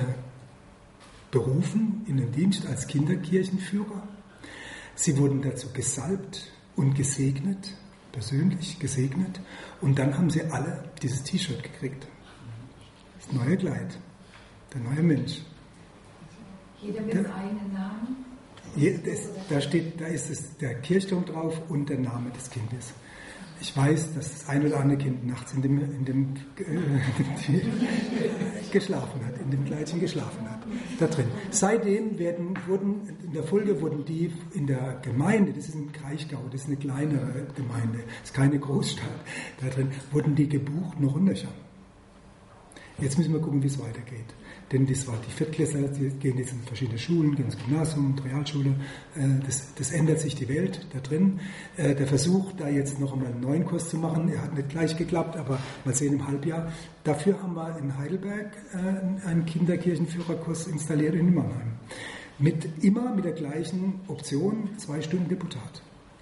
berufen in den Dienst als Kinderkirchenführer. Sie wurden dazu gesalbt und gesegnet, persönlich gesegnet. Und dann haben sie alle dieses T-Shirt gekriegt. Das neue Kleid, der neue Mensch. Jeder mit seinem eigenen Namen? Je, das, da steht, da ist es der Kirchturm drauf und der Name des Kindes. Ich weiß, dass das ein oder andere Kind nachts in dem, in dem äh, geschlafen hat, in dem Kleidchen geschlafen hat, da drin. Seitdem werden, wurden, in der Folge wurden die in der Gemeinde, das ist ein Kraichgau, das ist eine kleinere Gemeinde, das ist keine Großstadt, da drin wurden die gebucht noch und nöcher. Jetzt müssen wir gucken, wie es weitergeht. Denn das war die Viertklässler, die gehen jetzt in verschiedene Schulen, gehen ins Gymnasium, Realschule. Das, das ändert sich die Welt da drin. Der Versuch, da jetzt noch einmal einen neuen Kurs zu machen, er hat nicht gleich geklappt, aber mal sehen im Halbjahr. Dafür haben wir in Heidelberg einen Kinderkirchenführerkurs installiert in Mannheim. Mit, immer mit der gleichen Option, zwei Stunden Deputat.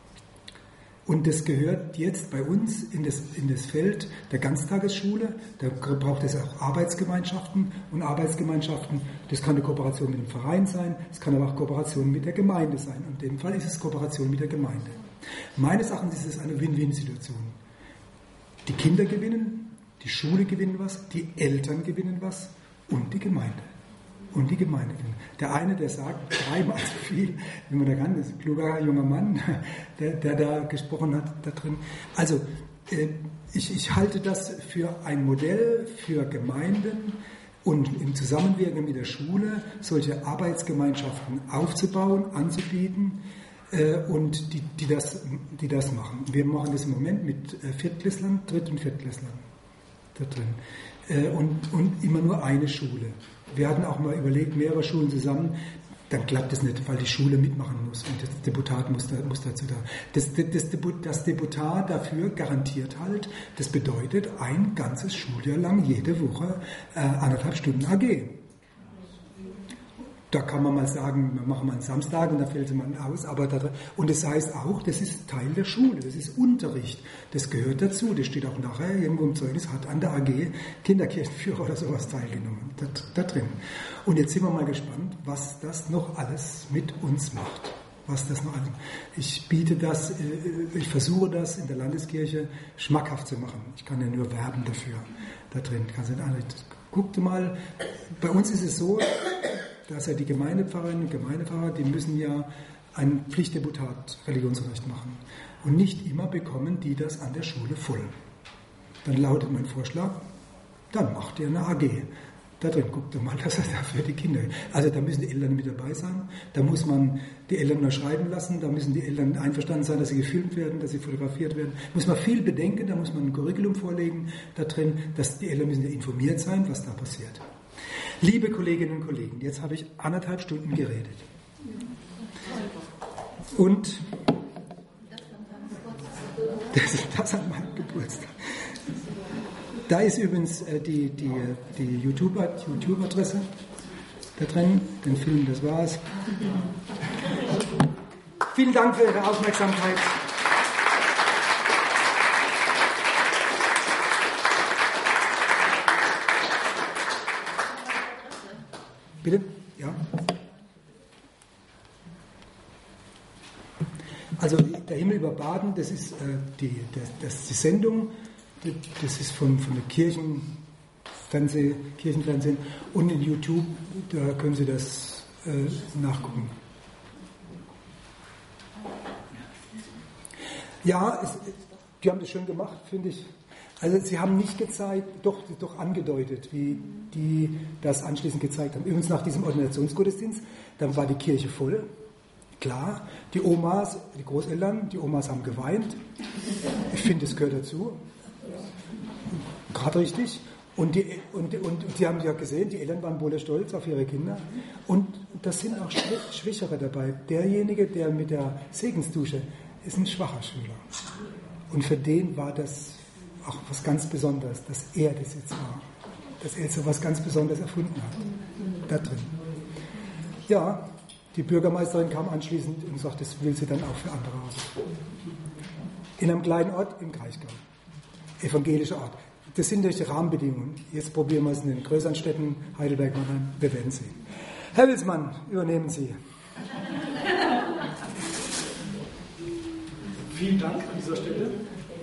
Und das gehört jetzt bei uns in das, in das Feld der Ganztagesschule. Da braucht es auch Arbeitsgemeinschaften. Und Arbeitsgemeinschaften, das kann eine Kooperation mit dem Verein sein, es kann aber auch Kooperation mit der Gemeinde sein. Und in dem Fall ist es Kooperation mit der Gemeinde. Meines Erachtens ist es eine Win-Win-Situation. Die Kinder gewinnen, die Schule gewinnt was, die Eltern gewinnen was und die Gemeinde. Und die Gemeinde. Der eine, der sagt dreimal so viel, wie man da kann, das ist ein kluger junger Mann, der, der da gesprochen hat, da drin. Also, äh, ich, ich halte das für ein Modell für Gemeinden und im Zusammenwirken mit der Schule solche Arbeitsgemeinschaften aufzubauen, anzubieten äh, und die, die, das, die das machen. Wir machen das im Moment mit äh, Viertklässlern, Dritt- und Viertklässlern da drin. Äh, und, und immer nur eine Schule. Wir hatten auch mal überlegt, mehrere Schulen zusammen, dann klappt es nicht, weil die Schule mitmachen muss und das Deputat muss, da, muss dazu da. Das, das, das Deputat dafür garantiert halt, das bedeutet ein ganzes Schuljahr lang jede Woche äh, anderthalb Stunden A G. Da kann man mal sagen, wir machen mal einen Samstag und da fällt es mal aus. Aber da, und das heißt auch, das ist Teil der Schule, das ist Unterricht. Das gehört dazu. Das steht auch nachher irgendwo im Zeugnis, hat an der A G Kinderkirchenführer oder sowas teilgenommen. Da, da drin. Und jetzt sind wir mal gespannt, was das noch alles mit uns macht. Was das noch alles. Ich biete das, ich versuche das in der Landeskirche schmackhaft zu machen. Ich kann ja nur werben dafür. Da drin. Guckt mal, bei uns ist es so, dass ja die Gemeindepfarrerinnen und Gemeindepfarrer, die müssen ja ein Pflichtdeputat Religionsunterricht machen. Und nicht immer bekommen die das an der Schule voll. Dann lautet mein Vorschlag, dann macht ihr eine A G. da drin, guckt doch mal, dass er da für die Kinder, also da müssen die Eltern mit dabei sein, da muss man die Eltern nur schreiben lassen, da müssen die Eltern einverstanden sein, dass sie gefilmt werden, dass sie fotografiert werden, muss man viel bedenken, da muss man ein Curriculum vorlegen da drin, dass die Eltern müssen ja informiert sein, was da passiert. Liebe Kolleginnen und Kollegen, jetzt habe ich anderthalb Stunden geredet. Und das ist das an meinem Geburtstag. Da ist übrigens äh, die, die, die YouTube-Adresse da drin, den Film, das war's. Vielen Dank für Ihre Aufmerksamkeit. Bitte? Ja. Also der Himmel über Baden, das ist äh, die, das, das ist die Sendung, das ist von, von der Kirchenfernseh, Kirchenfernsehen und in YouTube, da können Sie das äh, nachgucken. Ja, es, die haben das schön gemacht, finde ich. Also sie haben nicht gezeigt, doch, doch angedeutet, wie die das anschließend gezeigt haben. Übrigens nach diesem Ordinationsgottesdienst, dann war die Kirche voll. Klar, die Omas, die Großeltern, die Omas haben geweint. Ich finde, das gehört dazu. Gerade richtig. Und die, und, und die haben ja gesehen, die Eltern waren wohl stolz auf ihre Kinder. Und das sind auch Schwächere dabei. Derjenige, der mit der Segensdusche, ist ein schwacher Schüler. Und für den war das auch was ganz Besonderes, dass er das jetzt war. Dass er so was ganz Besonderes erfunden hat. Da drin. Ja, die Bürgermeisterin kam anschließend und sagte, das will sie dann auch für andere haben. In einem kleinen Ort im Kraichgau. Evangelischer Ort. Das sind durch die Rahmenbedingungen. Jetzt probieren wir es in den größeren Städten, Heidelberg, Mannheim, wir werden sehen. Herr Wilsmann, übernehmen Sie. Vielen Dank an dieser Stelle.